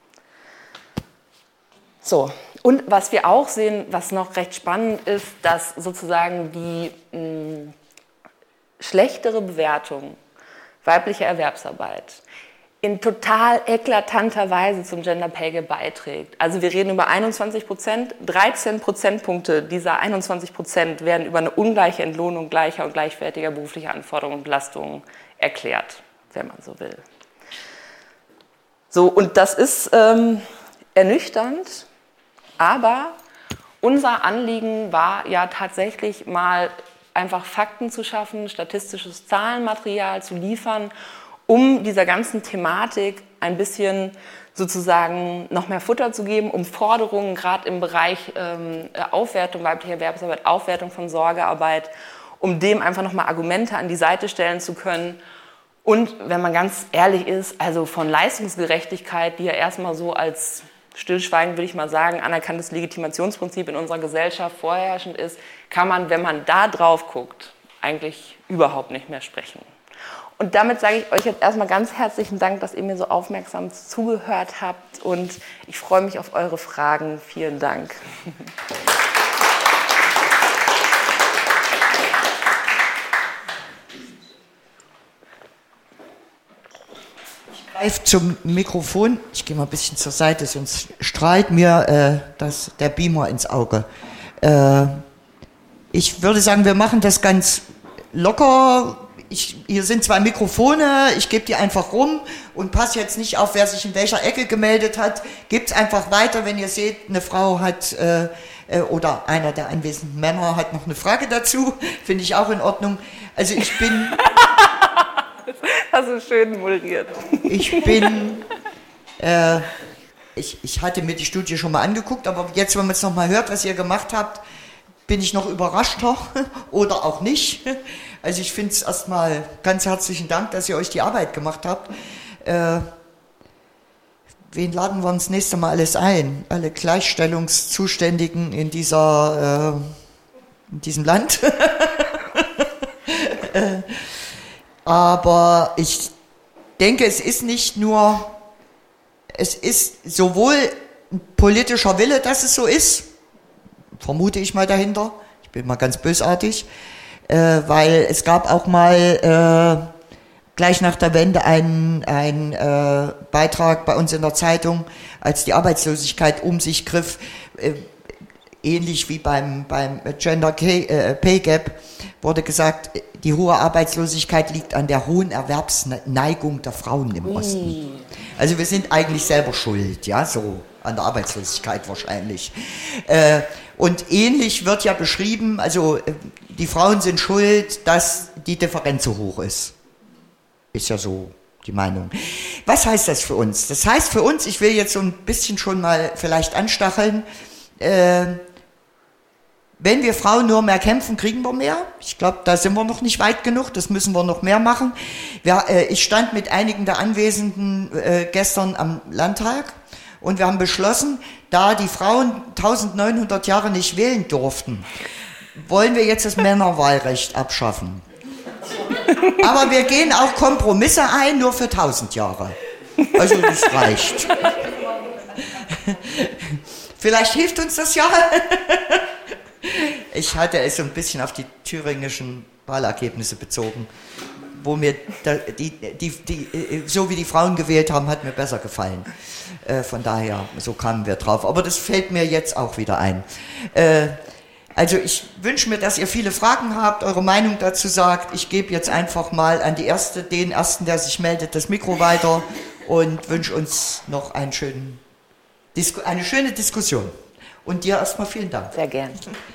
So, und was wir auch sehen, was noch recht spannend ist, dass sozusagen die mh, schlechtere Bewertung weiblicher Erwerbsarbeit in total eklatanter Weise zum Gender Pay Gap beiträgt. Also wir reden über einundzwanzig Prozent, dreizehn Prozentpunkte dieser einundzwanzig Prozent werden über eine ungleiche Entlohnung gleicher und gleichwertiger beruflicher Anforderungen und Belastungen erklärt, wenn man so will. So, und das ist ähm, ernüchternd. Aber unser Anliegen war ja tatsächlich mal einfach Fakten zu schaffen, statistisches Zahlenmaterial zu liefern, um dieser ganzen Thematik ein bisschen sozusagen noch mehr Futter zu geben, um Forderungen gerade im Bereich ähm, Aufwertung weiblicher Erwerbsarbeit, Aufwertung von Sorgearbeit, um dem einfach nochmal Argumente an die Seite stellen zu können. Und wenn man ganz ehrlich ist, also von Leistungsgerechtigkeit, die ja erstmal so als stillschweigend, würde ich mal sagen, anerkanntes Legitimationsprinzip in unserer Gesellschaft vorherrschend ist, kann man, wenn man da drauf guckt, eigentlich überhaupt nicht mehr sprechen. Und damit sage ich euch jetzt erstmal ganz herzlichen Dank, dass ihr mir so aufmerksam zugehört habt und ich freue mich auf eure Fragen. Vielen Dank.
Greift zum Mikrofon. Ich gehe mal ein bisschen zur Seite, sonst strahlt mir äh, das, der Beamer ins Auge. Äh, ich würde sagen, wir machen das ganz locker. Ich, hier sind zwei Mikrofone, ich gebe die einfach rum und passe jetzt nicht auf, wer sich in welcher Ecke gemeldet hat. Gebt es einfach weiter, wenn ihr seht, eine Frau hat äh, oder einer der anwesenden Männer hat noch eine Frage dazu. Finde ich auch in Ordnung. Also ich bin...
Hast du schön moderiert.
Ich bin, äh, ich, ich hatte mir die Studie schon mal angeguckt, aber jetzt, wenn man es nochmal hört, was ihr gemacht habt, bin ich noch überraschter oder auch nicht. Also ich finde es erstmal ganz herzlichen Dank, dass ihr euch die Arbeit gemacht habt. Äh, wen laden wir uns das nächste Mal alles ein? Alle Gleichstellungszuständigen in, dieser, äh, in diesem Land. äh, aber ich denke, es ist nicht nur, es ist sowohl ein politischer Wille, dass es so ist, vermute ich mal dahinter, ich bin mal ganz bösartig, äh, weil es gab auch mal äh, gleich nach der Wende einen, einen äh, Beitrag bei uns in der Zeitung, als die Arbeitslosigkeit um sich griff, äh, ähnlich wie beim, beim Gender Pay Gap, wurde gesagt, die hohe Arbeitslosigkeit liegt an der hohen Erwerbsneigung der Frauen im Osten. Also wir sind eigentlich selber schuld, ja, so an der Arbeitslosigkeit wahrscheinlich. Äh, und ähnlich wird ja beschrieben, also die Frauen sind schuld, dass die Differenz so hoch ist. Ist ja so die Meinung. Was heißt das für uns? Das heißt für uns, ich will jetzt so ein bisschen schon mal vielleicht anstacheln, äh, wenn wir Frauen nur mehr kämpfen, kriegen wir mehr. Ich glaube, da sind wir noch nicht weit genug, das müssen wir noch mehr machen. Wir, äh, ich stand mit einigen der Anwesenden äh, gestern am Landtag und wir haben beschlossen, da die Frauen neunzehnhundert Jahre nicht wählen durften, wollen wir jetzt das Männerwahlrecht abschaffen. Aber wir gehen auch Kompromisse ein, nur für tausend Jahre. Also das reicht. Vielleicht hilft uns das ja. Ich hatte es so ein bisschen auf die thüringischen Wahlergebnisse bezogen, wo mir die, die, die, so wie die Frauen gewählt haben, hat mir besser gefallen. Äh, von daher, so kamen wir drauf. Aber das fällt mir jetzt auch wieder ein. Äh, also ich wünsche mir, dass ihr viele Fragen habt, eure Meinung dazu sagt. Ich gebe jetzt einfach mal an die erste, den ersten, der sich meldet, das Mikro weiter und wünsche uns noch einen schönen, eine schöne Diskussion. Und dir erstmal vielen Dank.
Sehr gern.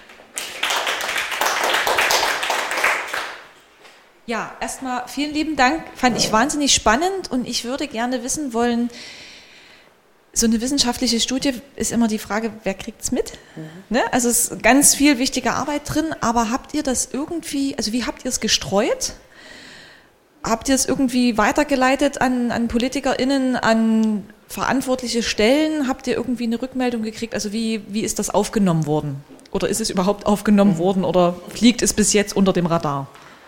Ja, erstmal vielen lieben Dank. Fand ich wahnsinnig spannend und ich würde gerne wissen wollen, so eine wissenschaftliche Studie ist immer die Frage, wer kriegt es mit? Mhm. Ne? Also es ist ganz viel wichtige Arbeit drin, aber habt ihr das irgendwie, also wie habt ihr es gestreut? Habt ihr es irgendwie weitergeleitet an, an PolitikerInnen, an verantwortliche Stellen? Habt ihr irgendwie eine Rückmeldung gekriegt? Also wie, wie ist das aufgenommen worden? Oder ist es überhaupt aufgenommen mhm. worden oder fliegt es bis jetzt unter dem Radar?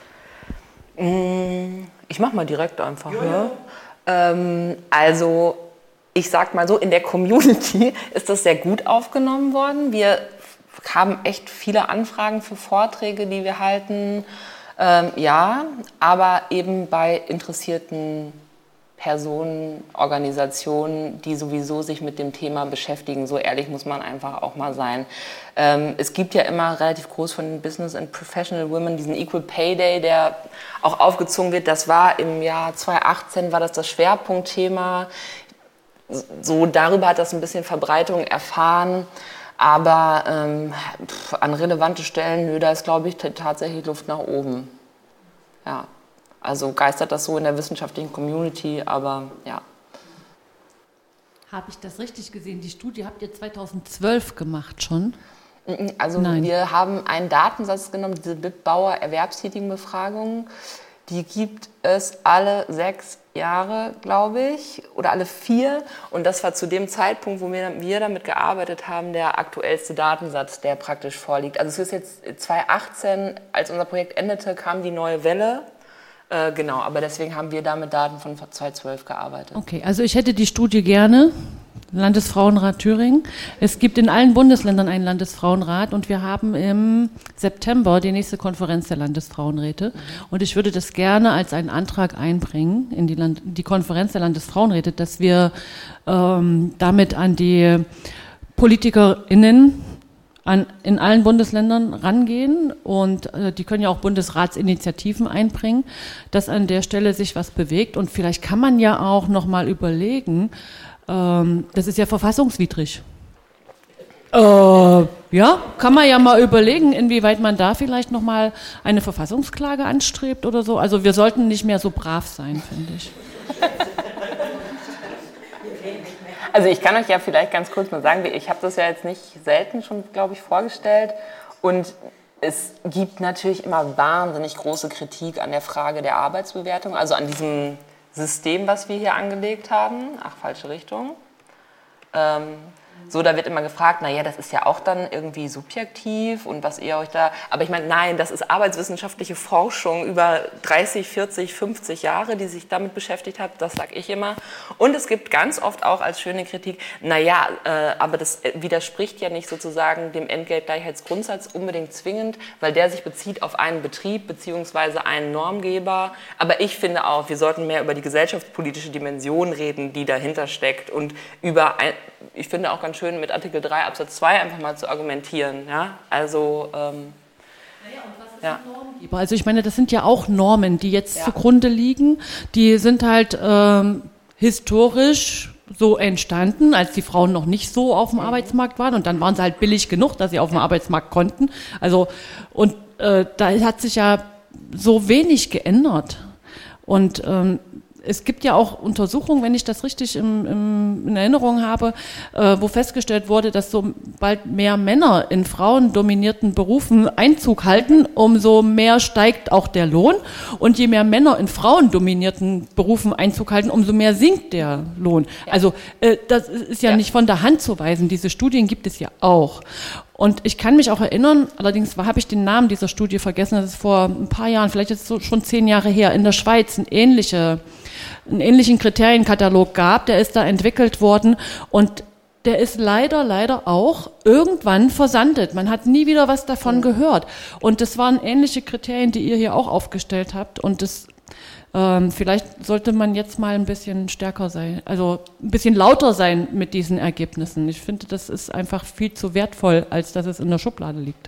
Ich mache mal direkt einfach. Ja, ja. Ähm, also ich sag mal so, in der Community ist das sehr gut aufgenommen worden. Wir haben echt viele Anfragen für Vorträge, die wir halten. Ähm, ja, aber eben bei interessierten Personen, Organisationen, die sowieso sich mit dem Thema beschäftigen. So ehrlich muss man einfach auch mal sein. Ähm, es gibt ja immer relativ groß von den Business and Professional Women diesen Equal Pay Day, der auch aufgezogen wird. Das war im Jahr zweitausendachtzehn, war das das Schwerpunktthema. So darüber hat das ein bisschen Verbreitung erfahren. Aber ähm, pf, an relevante Stellen, nö, da ist, glaube ich, t- tatsächlich Luft nach oben. Ja. Also geistert das so in der wissenschaftlichen Community, aber ja.
Habe ich das richtig gesehen? Die Studie habt ihr zweitausendzwölf gemacht schon?
Also Nein. wir haben einen Datensatz genommen, diese B I P-Bauer Erwerbstätigenbefragungen. Die gibt es alle sechs Jahre, glaube ich, oder alle vier. Und das war zu dem Zeitpunkt, wo wir, wir damit gearbeitet haben, der aktuellste Datensatz, der praktisch vorliegt. Also es ist jetzt zweitausendachtzehn, als unser Projekt endete, kam die neue Welle. Äh, genau, aber deswegen haben wir da mit Daten von zweitausendzwölf gearbeitet.
Okay, also ich hätte die Studie gerne. Landesfrauenrat Thüringen. Es gibt in allen Bundesländern einen Landesfrauenrat und wir haben im September die nächste Konferenz der Landesfrauenräte. Mhm. Und ich würde das gerne als einen Antrag einbringen in die, Land- die Konferenz der Landesfrauenräte, dass wir ähm, damit an die PolitikerInnen an, in allen Bundesländern rangehen und äh, die können ja auch Bundesratsinitiativen einbringen, dass an der Stelle sich was bewegt und vielleicht kann man ja auch nochmal überlegen, das ist ja verfassungswidrig. Äh, ja, kann man ja mal überlegen, inwieweit man da vielleicht nochmal eine Verfassungsklage anstrebt oder so. Also wir sollten nicht mehr so brav sein, finde ich.
Also ich kann euch ja vielleicht ganz kurz mal sagen, ich habe das ja jetzt nicht selten schon, glaube ich, vorgestellt. Und es gibt natürlich immer wahnsinnig große Kritik an der Frage der Arbeitsbewertung, also an diesem System, was wir hier angelegt haben. Ach, falsche Richtung. Ähm, so, da wird immer gefragt, naja, das ist ja auch dann irgendwie subjektiv und was ihr euch da... Aber ich meine, nein, das ist arbeitswissenschaftliche Forschung über dreißig, vierzig, fünfzig Jahre, die sich damit beschäftigt hat, das sage ich immer. Und es gibt ganz oft auch als schöne Kritik, naja, äh, aber das widerspricht ja nicht sozusagen dem Entgeltgleichheitsgrundsatz unbedingt zwingend, weil der sich bezieht auf einen Betrieb bzw. einen Normgeber. Aber ich finde auch, wir sollten mehr über die gesellschaftspolitische Dimension reden, die dahinter steckt und über, ein, ich finde auch ganz schön, mit Artikel drei Absatz zwei einfach mal zu argumentieren. Ja? Also, ähm,
naja, und was ist
ja.
ein Normgeber? Also ich meine, das sind ja auch Normen, die jetzt
Ja.
zugrunde liegen. Die sind halt ähm, historisch so entstanden, als die Frauen noch nicht so auf dem mhm. Arbeitsmarkt waren. Und dann waren sie halt billig genug, dass sie auf dem Arbeitsmarkt konnten. Also, und äh, da hat sich ja so wenig geändert. Und ähm, es gibt ja auch Untersuchungen, wenn ich das richtig im, im, in Erinnerung habe, äh, wo festgestellt wurde, dass sobald mehr Männer in frauendominierten Berufen Einzug halten, umso mehr steigt auch der Lohn. Und je mehr Männer in frauendominierten Berufen Einzug halten, umso mehr sinkt der Lohn. Ja. Also äh, das ist ja, ja nicht von der Hand zu weisen. Diese Studien gibt es ja auch. Und ich kann mich auch erinnern, allerdings habe ich den Namen dieser Studie vergessen, das ist vor ein paar Jahren, vielleicht ist es so schon zehn Jahre her, in der Schweiz eine ähnliche einen ähnlichen Kriterienkatalog gab, der ist da entwickelt worden und der ist leider, leider auch irgendwann versandet. Man hat nie wieder was davon gehört. Und das waren ähnliche Kriterien, die ihr hier auch aufgestellt habt. Und das, ähm, vielleicht sollte man jetzt mal ein bisschen stärker sein, also ein bisschen lauter sein mit diesen Ergebnissen. Ich finde, das ist einfach viel zu wertvoll, als dass es in der Schublade liegt.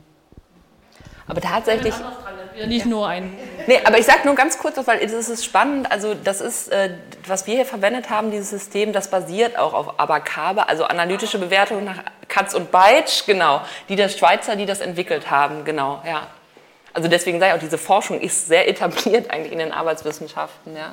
Aber tatsächlich...
Nicht
ja.
nur ein...
Nee, aber ich sage nur ganz kurz, weil das ist spannend, also das ist, äh, was wir hier verwendet haben, dieses System, das basiert auch auf Abacaba, also analytische Bewertung nach Katz und Beitsch, genau, die der Schweizer, die das entwickelt haben, genau, ja. Also deswegen sage ich auch, diese Forschung ist sehr etabliert eigentlich in den Arbeitswissenschaften, ja.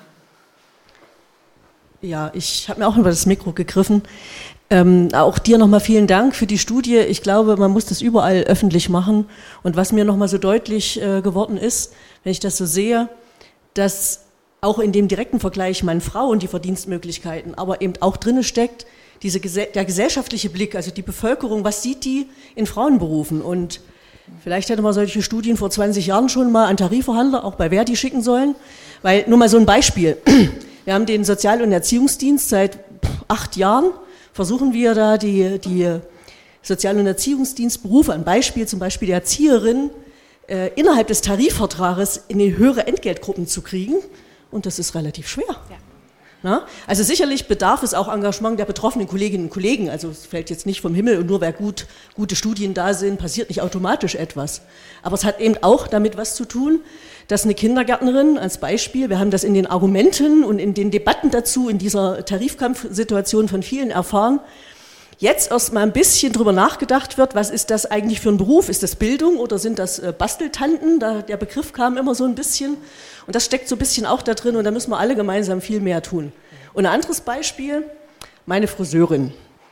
Ja, ich habe mir auch über das Mikro gegriffen. Ähm, auch dir nochmal vielen Dank für die Studie. Ich glaube, man muss das überall öffentlich machen. Und was mir nochmal so deutlich äh, geworden ist, wenn ich das so sehe, dass auch in dem direkten Vergleich Mann-Frau und die Verdienstmöglichkeiten, aber eben auch drinne steckt, diese, der gesellschaftliche Blick, also die Bevölkerung, was sieht die in Frauenberufen? Und vielleicht hätte man solche Studien vor zwanzig Jahren schon mal an Tarifverhandler, auch bei Verdi, schicken sollen. Weil, nur mal so ein Beispiel. Wir haben den Sozial- und Erziehungsdienst seit acht Jahren, versuchen wir da die, die Sozial- und Erziehungsdienstberufe, ein Beispiel zum Beispiel der Erzieherin, äh, innerhalb des Tarifvertrages in die höhere Entgeltgruppen zu kriegen. Und das ist relativ schwer. Ja. Na? Also sicherlich bedarf es auch Engagement der betroffenen Kolleginnen und Kollegen. Also es fällt jetzt nicht vom Himmel und nur weil gut, gute Studien da sind, passiert nicht automatisch etwas. Aber es hat eben auch damit was zu tun, dass eine Kindergärtnerin als Beispiel, wir haben das in den Argumenten und in den Debatten dazu, in dieser Tarifkampfsituation von vielen erfahren, jetzt erst mal ein bisschen drüber nachgedacht wird, was ist das eigentlich für ein Beruf? Ist das Bildung oder sind das äh, Basteltanten? Da, der Begriff kam immer so ein bisschen und das steckt so ein bisschen auch da drin und da müssen wir alle gemeinsam viel mehr tun. Und ein anderes Beispiel, meine Friseurin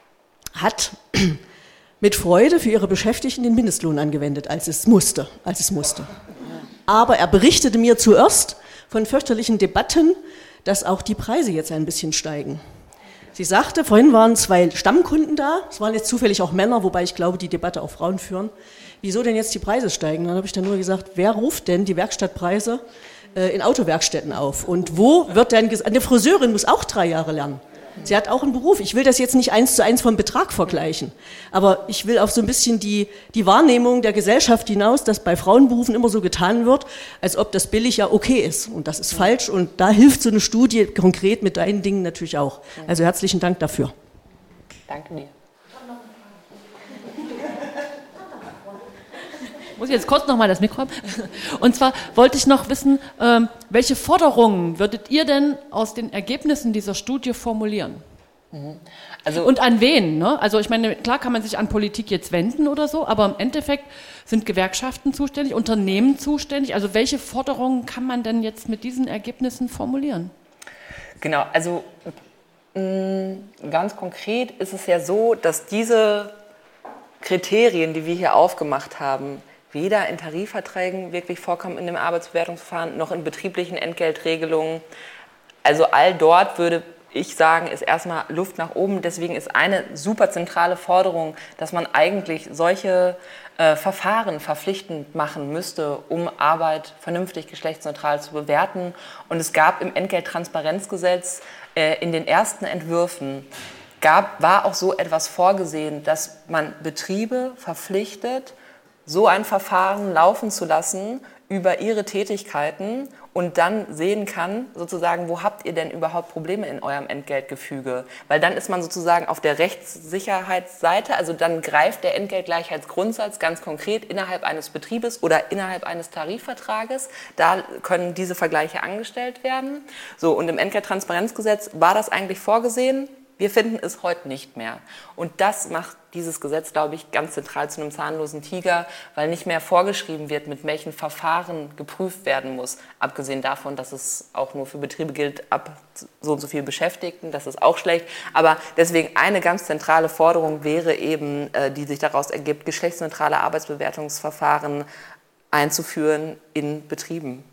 hat mit Freude für ihre Beschäftigten den Mindestlohn angewendet, als es musste, als es musste. Aber er berichtete mir zuerst von fürchterlichen Debatten, dass auch die Preise jetzt ein bisschen steigen. Sie sagte, vorhin waren zwei Stammkunden da, es waren jetzt zufällig auch Männer, wobei ich glaube, die Debatte auch Frauen führen. Wieso denn jetzt die Preise steigen? Dann habe ich dann nur gesagt, wer ruft denn die Werkstattpreise äh, in Autowerkstätten auf? Und wo wird denn gesagt, eine Friseurin muss auch drei Jahre lernen. Sie hat auch einen Beruf. Ich will das jetzt nicht eins zu eins vom Betrag vergleichen, aber ich will auf so ein bisschen die, die Wahrnehmung der Gesellschaft hinaus, dass bei Frauenberufen immer so getan wird, als ob das billig ja okay ist. Und das ist falsch und da hilft so eine Studie konkret mit deinen Dingen natürlich auch. Also herzlichen Dank dafür.
Danke dir.
Muss ich jetzt kurz nochmal das Mikro haben? Und zwar wollte ich noch wissen, ähm, welche Forderungen würdet ihr denn aus den Ergebnissen dieser Studie formulieren? Also und an wen? Ne? Also ich meine, klar kann man sich an Politik jetzt wenden oder so, aber im Endeffekt sind Gewerkschaften zuständig, Unternehmen zuständig. Also welche Forderungen kann man denn jetzt mit diesen Ergebnissen formulieren?
Genau, also mh, ganz konkret ist es ja so, dass diese Kriterien, die wir hier aufgemacht haben, weder in Tarifverträgen wirklich vorkommen in dem Arbeitsbewertungsverfahren, noch in betrieblichen Entgeltregelungen. Also all dort würde ich sagen, ist erstmal Luft nach oben. Deswegen ist eine super zentrale Forderung, dass man eigentlich solche äh, Verfahren verpflichtend machen müsste, um Arbeit vernünftig geschlechtsneutral zu bewerten. Und es gab im Entgelttransparenzgesetz äh, in den ersten Entwürfen, gab, war auch so etwas vorgesehen, dass man Betriebe verpflichtet, so ein Verfahren laufen zu lassen über ihre Tätigkeiten und dann sehen kann, sozusagen, wo habt ihr denn überhaupt Probleme in eurem Entgeltgefüge? Weil dann ist man sozusagen auf der Rechtssicherheitsseite, also dann greift der Entgeltgleichheitsgrundsatz ganz konkret innerhalb eines Betriebes oder innerhalb eines Tarifvertrages. Da können diese Vergleiche angestellt werden. So, und im Entgelttransparenzgesetz war das eigentlich vorgesehen. Wir finden es heute nicht mehr. Und das macht dieses Gesetz, glaube ich, ganz zentral zu einem zahnlosen Tiger, weil nicht mehr vorgeschrieben wird, mit welchen Verfahren geprüft werden muss. Abgesehen davon, dass es auch nur für Betriebe gilt, ab so und so viel Beschäftigten, das ist auch schlecht. Aber deswegen eine ganz zentrale Forderung wäre eben, die sich daraus ergibt, geschlechtsneutrale Arbeitsbewertungsverfahren einzuführen in Betrieben.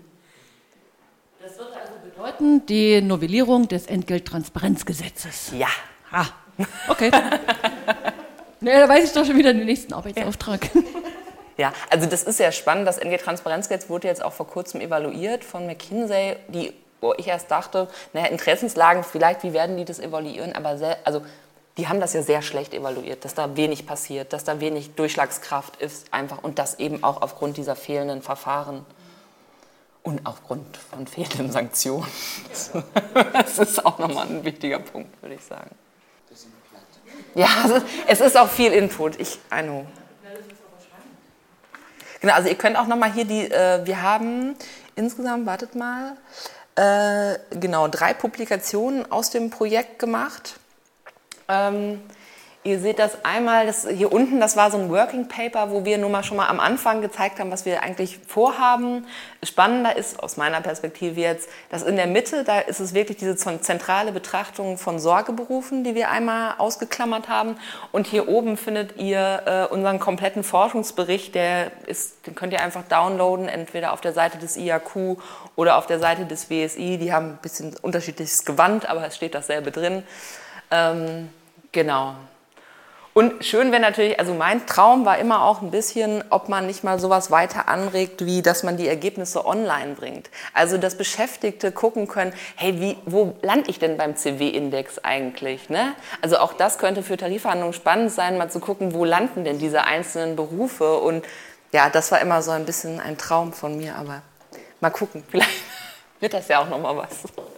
Das wird also bedeuten, die Novellierung des Entgelttransparenzgesetzes.
Ja.
Ah, okay. Naja, da weiß ich doch schon wieder den nächsten Arbeitsauftrag.
Ja, also das ist sehr spannend. Das Entgelttransparenzgesetz wurde jetzt auch vor kurzem evaluiert von McKinsey, die, wo ich erst dachte, naja, Interessenslagen, vielleicht, wie werden die das evaluieren? Aber sehr, also, die haben das ja sehr schlecht evaluiert, dass da wenig passiert, dass da wenig Durchschlagskraft ist einfach und das eben auch aufgrund dieser fehlenden Verfahren. Und aufgrund von fehlenden Sanktionen. Das ist auch nochmal ein wichtiger Punkt, würde ich sagen. Ja, es ist auch viel Input. Ich, I know. Genau, also ihr könnt auch nochmal hier die, äh, wir haben insgesamt, wartet mal, äh, genau, drei Publikationen aus dem Projekt gemacht. Ähm, Ihr seht das einmal, das hier unten, das war so ein Working Paper, wo wir nur mal schon mal am Anfang gezeigt haben, was wir eigentlich vorhaben. Spannender ist aus meiner Perspektive jetzt, dass in der Mitte, da ist es wirklich diese zentrale Betrachtung von Sorgeberufen, die wir einmal ausgeklammert haben. Und hier oben findet ihr äh, unseren kompletten Forschungsbericht, der ist, den könnt ihr einfach downloaden, entweder auf der Seite des I A Q oder auf der Seite des W S I. Die haben ein bisschen unterschiedliches Gewand, aber es steht dasselbe drin. Ähm, genau. Und schön wäre natürlich, also mein Traum war immer auch ein bisschen, ob man nicht mal sowas weiter anregt, wie dass man die Ergebnisse online bringt. Also dass Beschäftigte gucken können, hey, wie, wo lande ich denn beim C W-Index eigentlich? Ne? Also auch das könnte für Tarifverhandlungen spannend sein, mal zu gucken, wo landen denn diese einzelnen Berufe. Und ja, das war immer so ein bisschen ein Traum von mir, aber mal gucken, vielleicht wird das ja auch nochmal was.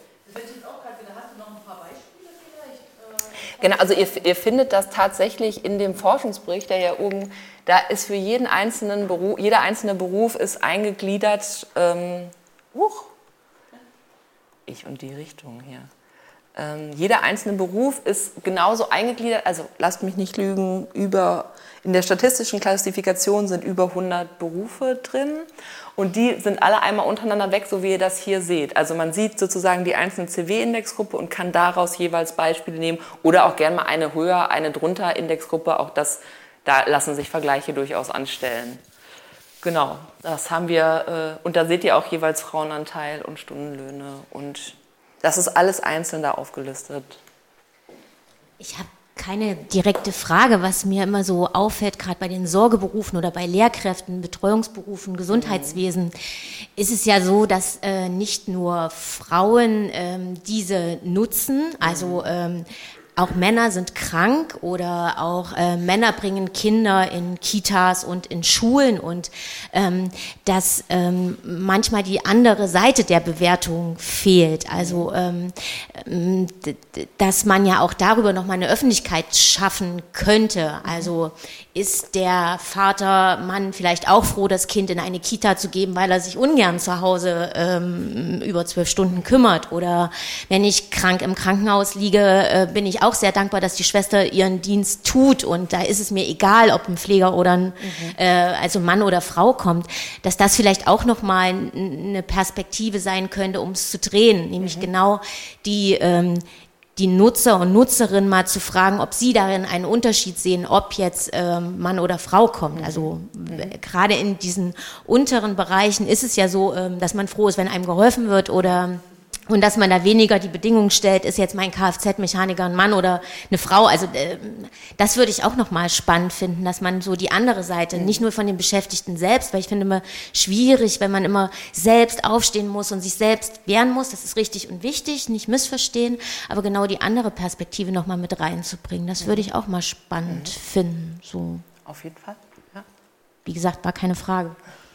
Genau, also ihr, ihr findet das tatsächlich in dem Forschungsbericht, der hier oben, da ist für jeden einzelnen Beruf, jeder einzelne Beruf ist eingegliedert, ähm, huch, ich und die Richtung hier. Ähm, jeder einzelne Beruf ist genauso eingegliedert, also lasst mich nicht lügen, über, in der statistischen Klassifikation sind über hundert Berufe drin. Und die sind alle einmal untereinander weg, so wie ihr das hier seht. Also man sieht sozusagen die einzelne C W-Indexgruppe und kann daraus jeweils Beispiele nehmen oder auch gerne mal eine höher, eine drunter Indexgruppe. Auch das, da lassen sich Vergleiche durchaus anstellen. Genau, das haben wir. Und da seht ihr auch jeweils Frauenanteil und Stundenlöhne. Und das ist alles einzeln da aufgelistet. Ich habe keine direkte Frage, was mir immer so auffällt, gerade bei den Sorgeberufen oder bei Lehrkräften, Betreuungsberufen, Gesundheitswesen, ist es ja so, dass äh, nicht nur Frauen ähm, diese nutzen, also ähm, auch Männer sind krank oder auch äh, Männer bringen Kinder in Kitas und in Schulen und ähm, dass ähm, manchmal die andere Seite der Bewertung fehlt. Also ähm, d- d- dass man ja auch darüber nochmal eine Öffentlichkeit schaffen könnte. Also ist der Vater, Mann vielleicht auch froh, das Kind in eine Kita zu geben, weil er sich ungern zu Hause ähm, über zwölf Stunden kümmert. Oder wenn ich krank im Krankenhaus liege, äh, bin ich auch sehr dankbar, dass die Schwester ihren Dienst tut. Und da ist es mir egal, ob ein Pfleger oder ein mhm. äh, also Mann oder Frau kommt, dass das vielleicht auch nochmal eine Perspektive sein könnte, um es zu drehen. Nämlich mhm. genau die ähm,
die Nutzer und Nutzerinnen mal zu fragen, ob sie darin einen Unterschied sehen, ob jetzt ähm, Mann oder Frau kommt. Also äh, gerade in diesen unteren Bereichen ist es ja so, ähm, dass man froh ist, wenn einem geholfen wird oder und dass man da weniger die Bedingungen stellt, ist jetzt mein Kfz-Mechaniker ein Mann oder eine Frau. Also äh, das würde ich auch nochmal spannend finden, dass man so die andere Seite, nicht nur von den Beschäftigten selbst, weil ich finde immer schwierig, wenn man immer selbst aufstehen muss und sich selbst wehren muss. Das ist richtig und wichtig, nicht missverstehen, aber genau die andere Perspektive nochmal mit reinzubringen, das würde ich auch mal spannend mhm. finden. So.
Auf jeden Fall, ja.
Wie gesagt, war keine Frage.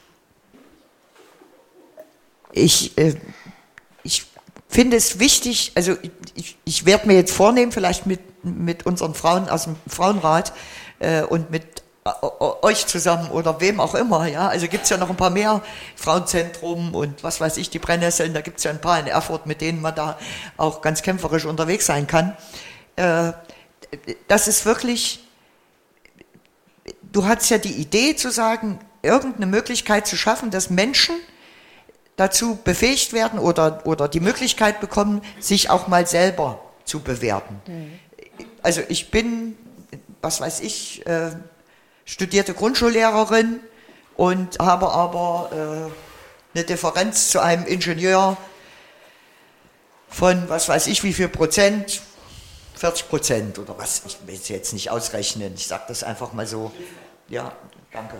Ich, äh, ich finde es wichtig, also ich, ich werde mir jetzt vornehmen, vielleicht mit, mit unseren Frauen aus dem Frauenrat äh, und mit äh, euch zusammen oder wem auch immer, ja, also gibt es ja noch ein paar mehr, Frauenzentrum und was weiß ich, die Brennnesseln, da gibt es ja ein paar in Erfurt, mit denen man da auch ganz kämpferisch unterwegs sein kann. Äh, das ist wirklich, du hattest ja die Idee zu sagen, irgendeine Möglichkeit zu schaffen, dass Menschen dazu befähigt werden oder, oder die Möglichkeit bekommen, sich auch mal selber zu bewerten. Mhm. Also ich bin, was weiß ich, äh, studierte Grundschullehrerin und habe aber äh, eine Differenz zu einem Ingenieur von, was weiß ich, wie viel Prozent, vierzig Prozent oder was, ich will es jetzt nicht ausrechnen, ich sage das einfach mal so. Ja, danke.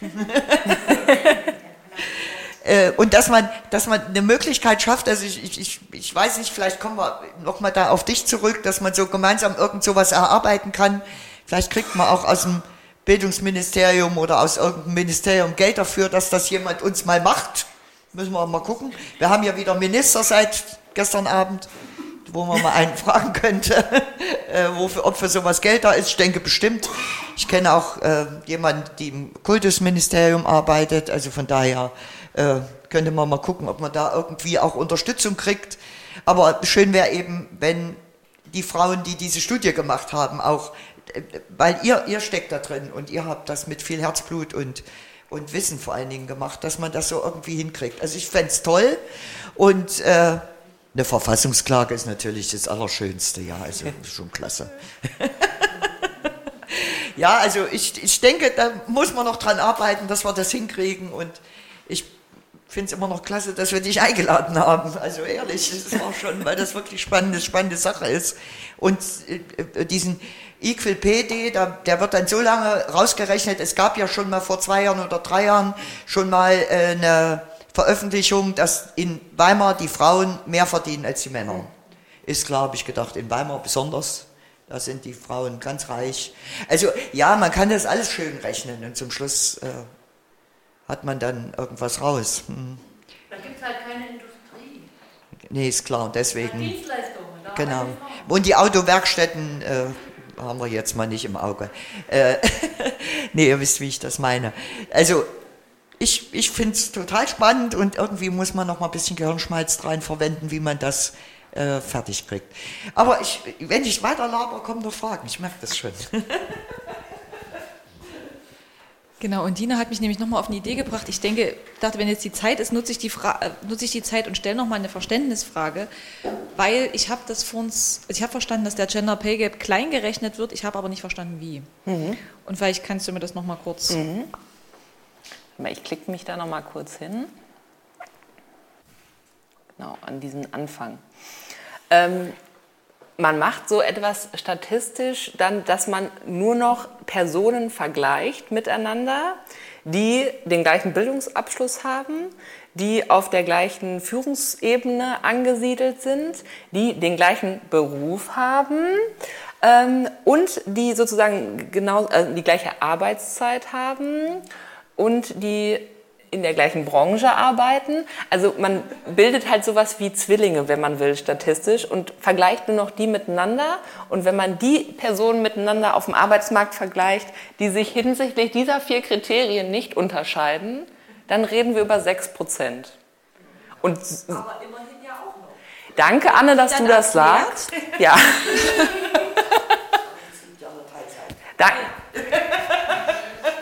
Und dass man, dass man eine Möglichkeit schafft, also ich, ich, ich weiß nicht, vielleicht kommen wir nochmal da auf dich zurück, dass man so gemeinsam irgend sowas erarbeiten kann. Vielleicht kriegt man auch aus dem Bildungsministerium oder aus irgendeinem Ministerium Geld dafür, dass das jemand uns mal macht. Müssen wir mal gucken. Wir haben ja wieder Minister seit gestern Abend, wo man mal einen fragen könnte, äh, wofür, ob für sowas Geld da ist. Ich denke bestimmt. Ich kenne auch äh, jemanden, die im Kultusministerium arbeitet, also von daher Äh, könnte man mal gucken, ob man da irgendwie auch Unterstützung kriegt. Aber schön wäre eben, wenn die Frauen, die diese Studie gemacht haben, auch, äh, weil ihr, ihr steckt da drin und ihr habt das mit viel Herzblut und, und Wissen vor allen Dingen gemacht, dass man das so irgendwie hinkriegt. Also ich fände es toll und äh, eine Verfassungsklage ist natürlich das Allerschönste, ja, also schon klasse. Ja, also ich, ich denke, da muss man noch dran arbeiten, dass wir das hinkriegen und ich Ich finde es immer noch klasse, dass wir dich eingeladen haben. Also ehrlich, das war schon, weil das wirklich spannende, spannende Sache ist. Und äh, diesen Equal P D, der, der wird dann so lange rausgerechnet. Es gab ja schon mal vor zwei Jahren oder drei Jahren schon mal äh, eine Veröffentlichung, dass in Weimar die Frauen mehr verdienen als die Männer. Ist klar, habe ich gedacht, in Weimar besonders. Da sind die Frauen ganz reich. Also ja, man kann das alles schön rechnen und zum Schluss Äh, hat man dann irgendwas raus. Hm.
Da gibt es halt keine Industrie.
Nee, ist klar, deswegen.
Ja, Dienstleistungen. Da
genau. Und die Autowerkstätten äh, haben wir jetzt mal nicht im Auge. Äh, nee, ihr wisst, wie ich das meine. Also, ich, ich finde es total spannend und irgendwie muss man noch mal ein bisschen Gehirnschmalz rein verwenden, wie man das äh, fertig kriegt. Aber ich, wenn ich weiter laber, kommen noch Fragen. Ich merke das schon.
Genau, und Dina hat mich nämlich nochmal auf eine Idee gebracht. Ich denke, dachte, wenn jetzt die Zeit ist, nutze ich die, Fra- äh, nutze ich die Zeit und stelle nochmal eine Verständnisfrage, weil ich habe das vor uns, ich habe verstanden, dass der Gender Pay Gap klein gerechnet wird, ich habe aber nicht verstanden, wie. Mhm. Und vielleicht kannst du mir das nochmal kurz...
Mhm. Ich klicke mich da nochmal kurz hin. Genau, an diesen Anfang. Ähm, Man macht so etwas statistisch, dann, dass man nur noch Personen vergleicht miteinander, die den gleichen Bildungsabschluss haben, die auf der gleichen Führungsebene angesiedelt sind, die den gleichen Beruf haben ähm, und die sozusagen genau äh, die gleiche Arbeitszeit haben und die in der gleichen Branche arbeiten. Also man bildet halt sowas wie Zwillinge, wenn man will, statistisch und vergleicht nur noch die miteinander. Und wenn man die Personen miteinander auf dem Arbeitsmarkt vergleicht, die sich hinsichtlich dieser vier Kriterien nicht unterscheiden, dann reden wir über sechs Prozent. Und aber immerhin ja auch noch. Danke, Anne, dass du das sagst. Ja.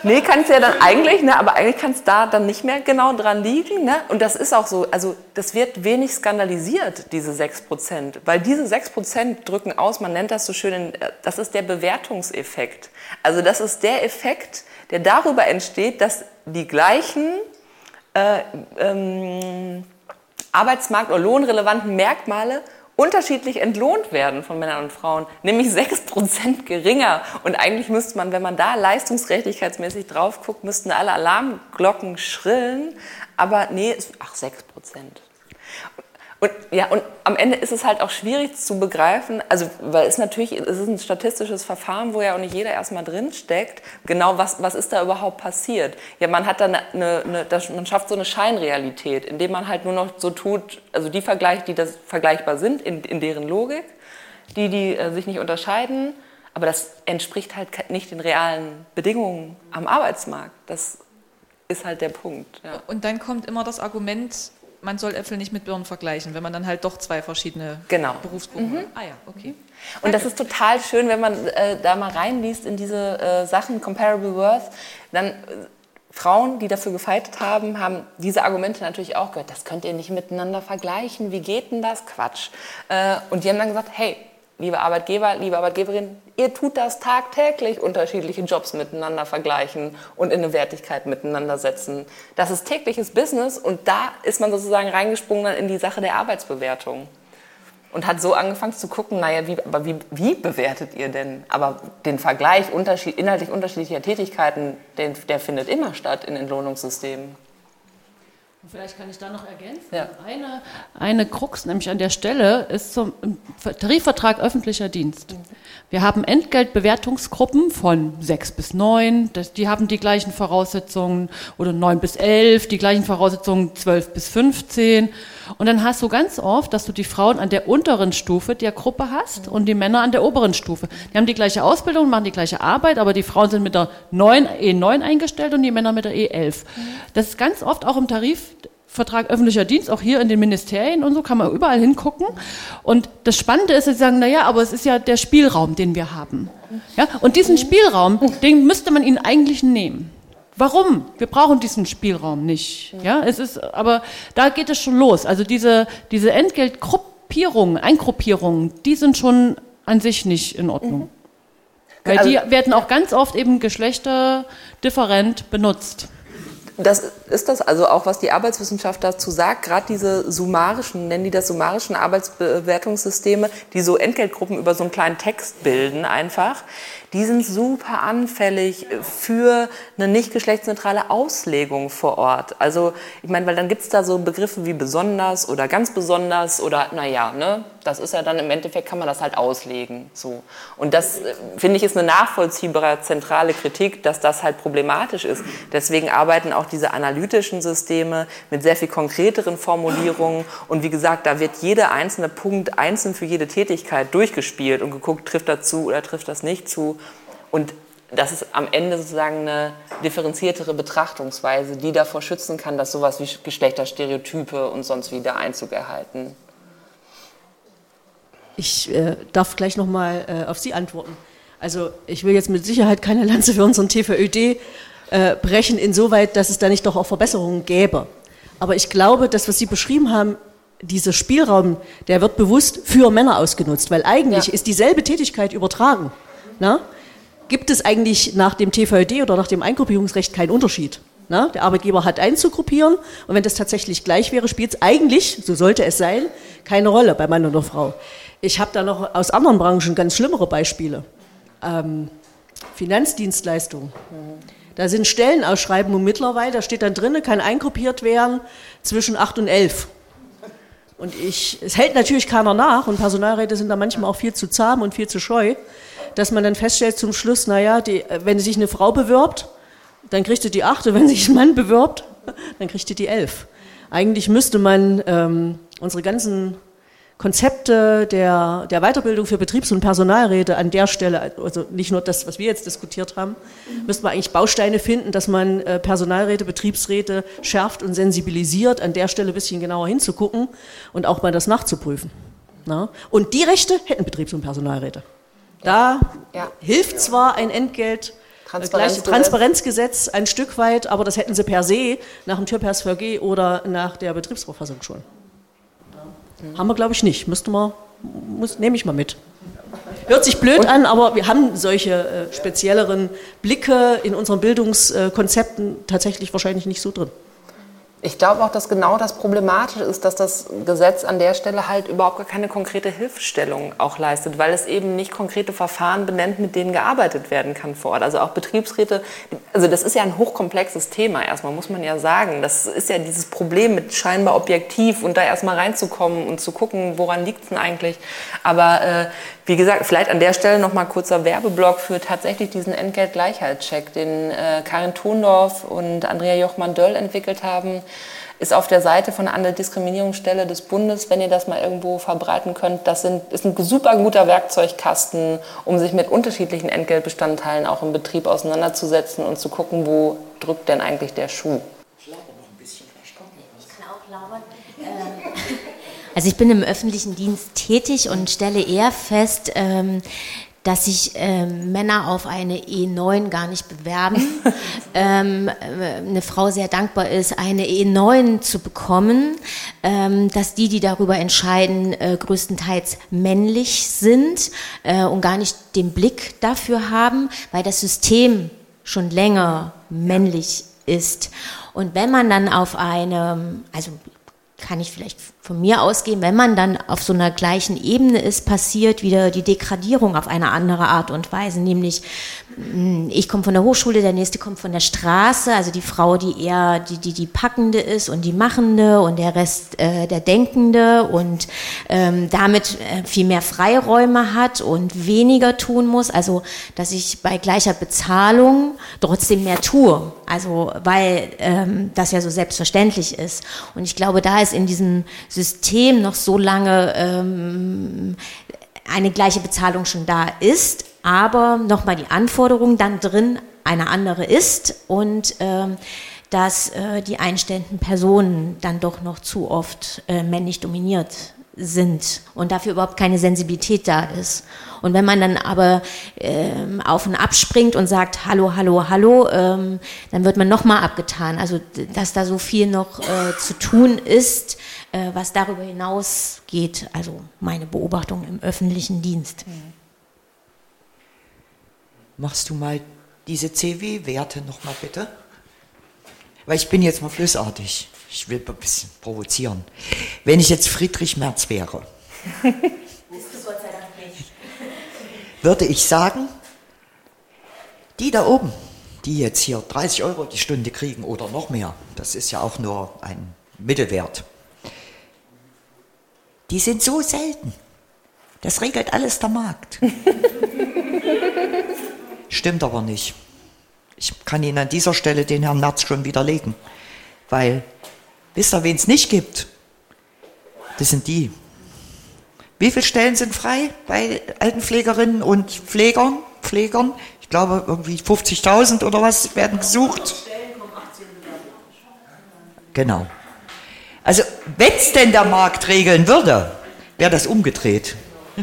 Nee, kann es ja dann eigentlich, ne, aber eigentlich kann es da dann nicht mehr genau dran liegen. Ne? Und das ist auch so, also das wird wenig skandalisiert, diese sechs Prozent. Weil diese sechs Prozent drücken aus, man nennt das so schön, das ist der Bewertungseffekt. Also das ist der Effekt, der darüber entsteht, dass die gleichen äh, ähm, Arbeitsmarkt- oder lohnrelevanten Merkmale unterschiedlich entlohnt werden von Männern und Frauen, nämlich sechs Prozent geringer. Und eigentlich müsste man, wenn man da leistungsgerechtigkeitsmäßig drauf guckt, müssten alle Alarmglocken schrillen. Aber nee, ach, sechs Prozent. Und, ja, und am Ende ist es halt auch schwierig zu begreifen, also weil es natürlich, es ist ein statistisches Verfahren, wo ja auch nicht jeder erstmal drin steckt, genau was, was ist da überhaupt passiert. Ja, man hat dann eine, eine, das, man schafft so eine Scheinrealität, indem man halt nur noch so tut, also die vergleicht, die das vergleichbar sind in, in deren Logik, die, die äh, sich nicht unterscheiden, aber das entspricht halt nicht den realen Bedingungen am Arbeitsmarkt. Das ist halt der Punkt. Ja.
Und dann kommt immer das Argument, man soll Äpfel nicht mit Birnen vergleichen, wenn man dann halt doch zwei verschiedene
genau.
Berufsgruppen
mhm.
hat. Ah ja, okay.
Und das ist total schön, wenn man äh, da mal reinliest in diese äh, Sachen, Comparable Worth, dann äh, Frauen, die dafür gefeitet haben, haben diese Argumente natürlich auch gehört, das könnt ihr nicht miteinander vergleichen, wie geht denn das? Quatsch. Äh, und die haben dann gesagt, hey, liebe Arbeitgeber, liebe Arbeitgeberin, ihr tut das tagtäglich, unterschiedliche Jobs miteinander vergleichen und in eine Wertigkeit miteinander setzen. Das ist tägliches Business und da ist man sozusagen reingesprungen in die Sache der Arbeitsbewertung und hat so angefangen zu gucken, naja, wie, aber wie, wie bewertet ihr denn? Aber den Vergleich unterschied, inhaltlich unterschiedlicher Tätigkeiten, den, der findet immer statt in Entlohnungssystemen.
Vielleicht kann ich da noch ergänzen.
Ja.
Eine, eine Krux, nämlich an der Stelle, ist zum Tarifvertrag öffentlicher Dienst. Wir haben Entgeltbewertungsgruppen von sechs bis neun, die haben die gleichen Voraussetzungen, oder neun bis elf, die gleichen Voraussetzungen zwölf bis fünfzehn. Und dann hast du ganz oft, dass du die Frauen an der unteren Stufe der Gruppe hast und die Männer an der oberen Stufe. Die haben die gleiche Ausbildung, machen die gleiche Arbeit, aber die Frauen sind mit der E neun eingestellt und die Männer mit der E elf. Das ist ganz oft auch im Tarifvertrag öffentlicher Dienst, auch hier in den Ministerien und so, kann man überall hingucken. Und das Spannende ist, dass sie sagen, naja, aber es ist ja der Spielraum, den wir haben. Ja? Und diesen Spielraum, den müsste man ihnen eigentlich nehmen. Warum? Wir brauchen diesen Spielraum nicht. Ja, es ist, aber da geht es schon los. Also diese, diese Entgeltgruppierungen, Eingruppierungen, die sind schon an sich nicht in Ordnung. Mhm. Weil
also,
die werden auch ganz oft eben geschlechterdifferent benutzt.
Das ist das also auch, was die Arbeitswissenschaft dazu sagt, gerade diese summarischen, nennen die das summarischen Arbeitsbewertungssysteme, die so Entgeltgruppen über so einen kleinen Text bilden einfach, die sind super anfällig für eine nicht geschlechtsneutrale Auslegung vor Ort. Also ich meine, weil dann gibt es da so Begriffe wie besonders oder ganz besonders oder naja, ne, das ist ja dann im Endeffekt, kann man das halt auslegen. So. Und das, finde ich, ist eine nachvollziehbare zentrale Kritik, dass das halt problematisch ist. Deswegen arbeiten auch diese analytischen Systeme mit sehr viel konkreteren Formulierungen. Und wie gesagt, da wird jeder einzelne Punkt einzeln für jede Tätigkeit durchgespielt und geguckt, trifft das zu oder trifft das nicht zu. Und das ist am Ende sozusagen eine differenziertere Betrachtungsweise, die davor schützen kann, dass sowas wie Geschlechterstereotype und sonst wieder Einzug erhalten.
Ich äh, darf gleich nochmal äh, auf Sie antworten. Also ich will jetzt mit Sicherheit keine Lanze für unseren T V Ö D äh, brechen, insoweit, dass es da nicht doch auch Verbesserungen gäbe. Aber ich glaube, das, was Sie beschrieben haben, dieser Spielraum, der wird bewusst für Männer ausgenutzt, weil eigentlich ja. ist dieselbe Tätigkeit übertragen. Na? Gibt es eigentlich nach dem T V Ö D oder nach dem Eingruppierungsrecht keinen Unterschied? Na? Der Arbeitgeber hat einzugruppieren und wenn das tatsächlich gleich wäre, spielt es eigentlich, so sollte es sein, keine Rolle bei Mann oder Frau. Ich habe da noch aus anderen Branchen ganz schlimmere Beispiele. Ähm, Finanzdienstleistungen. Da sind Stellenausschreibungen mittlerweile, da steht dann drin, kann eingruppiert werden zwischen acht und elf. Und ich, es hält natürlich keiner nach und Personalräte sind da manchmal auch viel zu zahm und viel zu scheu, dass man dann feststellt zum Schluss, naja, die, wenn sich eine Frau bewirbt, dann kriegt sie die acht und wenn sich ein Mann bewirbt, dann kriegt sie die elf. Eigentlich müsste man ähm, unsere ganzen Konzepte der, der Weiterbildung für Betriebs- und Personalräte an der Stelle, also nicht nur das, was wir jetzt diskutiert haben, müsste man eigentlich Bausteine finden, dass man äh, Personalräte, Betriebsräte schärft und sensibilisiert, an der Stelle ein bisschen genauer hinzugucken und auch mal das nachzuprüfen. Na? Und die Rechte hätten Betriebs- und Personalräte. Da ja. hilft zwar ein Entgelt,
Transparenzgesetz.
Transparenzgesetz ein Stück weit, aber das hätten sie per se nach dem TÜV-VG oder nach der Betriebsverfassung schon. Ja. Haben wir, glaube ich, nicht. Müsste man, muss, nehme ich mal mit. Hört sich blöd Und? an, aber wir haben solche äh, spezielleren Blicke in unseren Bildungskonzepten tatsächlich wahrscheinlich nicht so drin.
Ich glaube auch, dass genau das Problematische ist, dass das Gesetz an der Stelle halt überhaupt gar keine konkrete Hilfestellung auch leistet, weil es eben nicht konkrete Verfahren benennt, mit denen gearbeitet werden kann vor Ort. Also auch Betriebsräte, also das ist ja ein hochkomplexes Thema erstmal, muss man ja sagen. Das ist ja dieses Problem mit scheinbar objektiv und da erstmal reinzukommen und zu gucken, woran liegt es denn eigentlich. Aber äh, wie gesagt, vielleicht an der Stelle nochmal kurzer Werbeblock für tatsächlich diesen Entgeltgleichheitscheck, den äh, Karin Thondorf und Andrea Jochmann-Döll entwickelt haben. Ist auf der Seite von der Antidiskriminierungsstelle des Bundes, wenn ihr das mal irgendwo verbreiten könnt. Das sind, ist ein super guter Werkzeugkasten, um sich mit unterschiedlichen Entgeltbestandteilen auch im Betrieb auseinanderzusetzen und zu gucken, wo drückt denn eigentlich der Schuh. Ich laufe noch ein bisschen,
vielleicht kommt nicht. Ich kann auch lauern. Ähm, also ich bin im öffentlichen Dienst tätig und stelle eher fest, ähm, dass sich ähm, Männer auf eine E neun gar nicht bewerben. ähm, eine Frau sehr dankbar ist, eine E neun zu bekommen, ähm, dass die, die darüber entscheiden, äh, größtenteils männlich sind äh, und gar nicht den Blick dafür haben, weil das System schon länger männlich ist. Und wenn man dann auf eine, also kann ich vielleicht von mir ausgehen, wenn man dann auf so einer gleichen Ebene ist, passiert wieder die Degradierung auf eine andere Art und Weise, nämlich ich komme von der Hochschule, der nächste kommt von der Straße, also die Frau, die eher die, die, die Packende ist und die Machende und der Rest äh, der Denkende und ähm, damit äh, viel mehr Freiräume hat und weniger tun muss, also dass ich bei gleicher Bezahlung trotzdem mehr tue, also weil ähm, das ja so selbstverständlich ist. Und ich glaube, da ist in diesem System noch so lange ähm, eine gleiche Bezahlung schon da ist, aber nochmal die Anforderung dann drin eine andere ist und ähm, dass äh, die einstellenden Personen dann doch noch zu oft äh, männlich dominiert sind und dafür überhaupt keine Sensibilität da ist. Und wenn man dann aber ähm, auf und abspringt und sagt, hallo, hallo, hallo, ähm, dann wird man nochmal abgetan. Also dass da so viel noch äh, zu tun ist, äh, was darüber hinausgeht, also meine Beobachtung im öffentlichen Dienst. Mhm.
Machst du mal diese C W-Werte nochmal bitte? Weil ich bin jetzt mal flussartig. Ich will ein bisschen provozieren. Wenn ich jetzt Friedrich Merz wäre, würde ich sagen, die da oben, die jetzt hier dreißig Euro die Stunde kriegen oder noch mehr, das ist ja auch nur ein Mittelwert, die sind so selten. Das regelt alles der Markt. Stimmt aber nicht. Ich kann Ihnen an dieser Stelle den Herrn Merz schon widerlegen. Weil, wisst ihr, wen es nicht gibt? Das sind die. Wie viele Stellen sind frei bei Altenpflegerinnen und Pflegern? Pflegern? Ich glaube, irgendwie fünfzigtausend oder was werden gesucht. Genau. Also, wenn es denn der Markt regeln würde, wäre das umgedreht.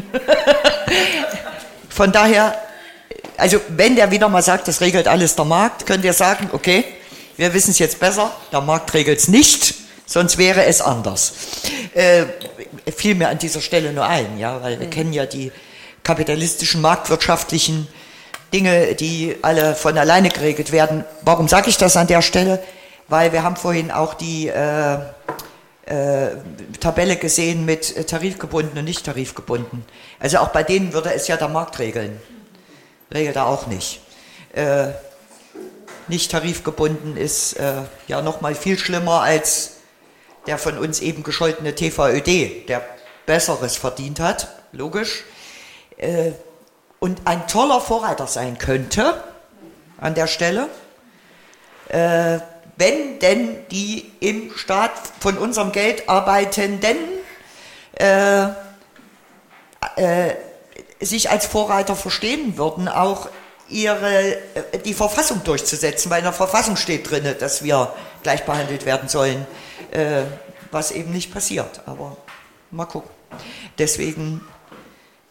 Von daher, also wenn der wieder mal sagt, das regelt alles der Markt, könnt ihr sagen, okay, wir wissen es jetzt besser, der Markt regelt es nicht, sonst wäre es anders. Äh, fiel mir an dieser Stelle nur ein, ja, weil wir mhm. kennen ja die kapitalistischen, marktwirtschaftlichen Dinge, die alle von alleine geregelt werden. Warum sage ich das an der Stelle? Weil wir haben vorhin auch die äh, äh, Tabelle gesehen mit tarifgebunden und nicht tarifgebunden. Also auch bei denen würde es ja der Markt regeln. Regelt er auch nicht. Äh, nicht tarifgebunden ist äh, ja nochmal viel schlimmer als der von uns eben gescholtene T V Ö D, der Besseres verdient hat, logisch, äh, und ein toller Vorreiter sein könnte an der Stelle, äh, wenn denn die im Staat von unserem Geld arbeitenden äh, äh, sich als Vorreiter verstehen würden, auch ihre, die Verfassung durchzusetzen, weil in der Verfassung steht drin, dass wir gleich behandelt werden sollen, äh, was eben nicht passiert. Aber mal gucken. Deswegen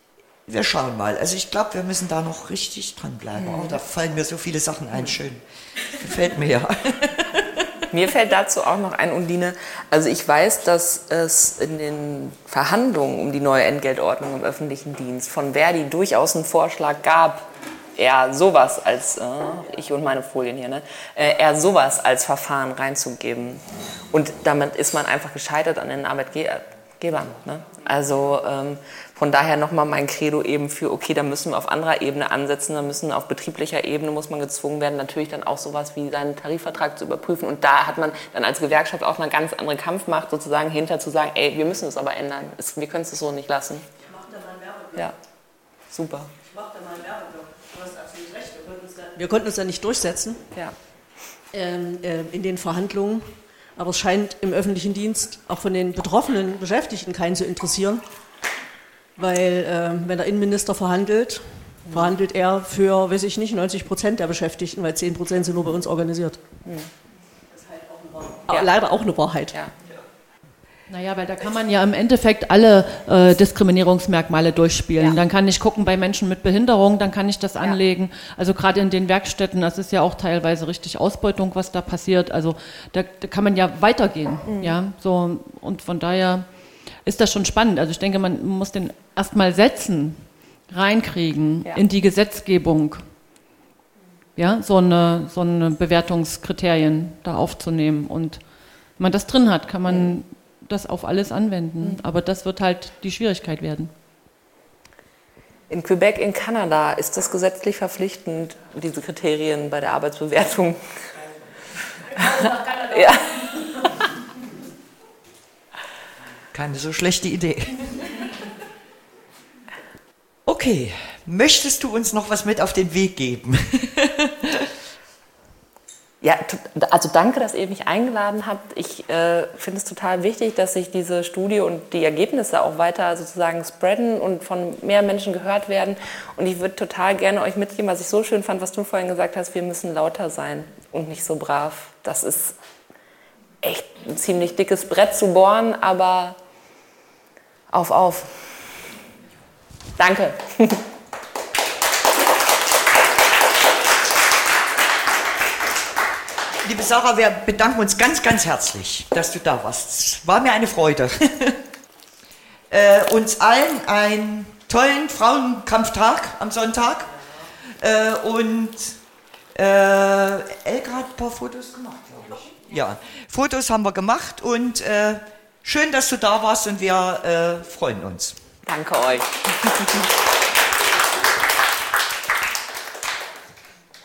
wir schauen mal. Also ich glaube, wir müssen da noch richtig dranbleiben. Mhm. Oh, da fallen mir so viele Sachen ein, schön. Gefällt mir ja.
Mir fällt dazu auch noch ein, Undine, also ich weiß, dass es in den Verhandlungen um die neue Entgeltordnung im öffentlichen Dienst von Verdi durchaus einen Vorschlag gab, eher sowas als, äh, ich und meine Folien hier, ne, äh, eher sowas als Verfahren reinzugeben. Und damit ist man einfach gescheitert an den Arbeitgebern. Ne? Also ähm, von daher nochmal mein Credo eben für, okay, da müssen wir auf anderer Ebene ansetzen, da müssen auf betrieblicher Ebene, muss man gezwungen werden, natürlich dann auch sowas wie seinen Tarifvertrag zu überprüfen. Und da hat man dann als Gewerkschaft auch eine ganz andere Kampfmacht sozusagen hinter zu sagen, ey, wir müssen es aber ändern, es, wir können es so nicht lassen.
Ich mache da mal einen Werbeblock.
Ja, super.
Ich mache da mal einen Werbeblock. Du hast absolut recht, wir konnten uns da, wir konnten uns da nicht durchsetzen
ja.
ähm, äh, in den Verhandlungen. Aber es scheint im öffentlichen Dienst auch von den betroffenen Beschäftigten keinen zu interessieren. Weil äh, wenn der Innenminister verhandelt, mhm. verhandelt er für, weiß ich nicht, neunzig Prozent der Beschäftigten, weil zehn Prozent sind nur bei uns organisiert. Mhm. Das ist halt auch eine Wahrheit. Aber ja. leider auch eine Wahrheit.
Ja.
Naja, weil da kann man ja im Endeffekt alle äh, Diskriminierungsmerkmale durchspielen. Ja. Dann kann ich gucken bei Menschen mit Behinderung, dann kann ich das ja. anlegen. Also gerade in den Werkstätten, das ist ja auch teilweise richtig Ausbeutung, was da passiert. Also da, da kann man ja weitergehen. Mhm. Ja, so, und von daher ist das schon spannend. Also ich denke, man muss den erstmal setzen, reinkriegen ja. in die Gesetzgebung. Ja, so eine, so eine Bewertungskriterien da aufzunehmen. Und wenn man das drin hat, kann man mhm. das auf alles anwenden. Aber das wird halt die Schwierigkeit werden.
In Quebec in Kanada ist das gesetzlich verpflichtend, diese Kriterien bei der Arbeitsbewertung. Ja.
Keine so schlechte Idee. Okay, möchtest du uns noch was mit auf den Weg geben?
Ja, also danke, dass ihr mich eingeladen habt. Ich äh, finde es total wichtig, dass sich diese Studie und die Ergebnisse auch weiter sozusagen spreaden und von mehr Menschen gehört werden. Und ich würde total gerne euch mitgeben, was ich so schön fand, was du vorhin gesagt hast, wir müssen lauter sein und nicht so brav. Das ist echt ein ziemlich dickes Brett zu bohren, aber auf, auf. Danke.
Liebe Sarah, wir bedanken uns ganz, ganz herzlich, dass du da warst. Es war mir eine Freude. äh, uns allen einen tollen Frauenkampftag am Sonntag. Äh, und äh, Elke hat ein paar Fotos gemacht, glaube ich. Ja, Fotos haben wir gemacht und äh, schön, dass du da warst und wir äh, freuen uns.
Danke euch.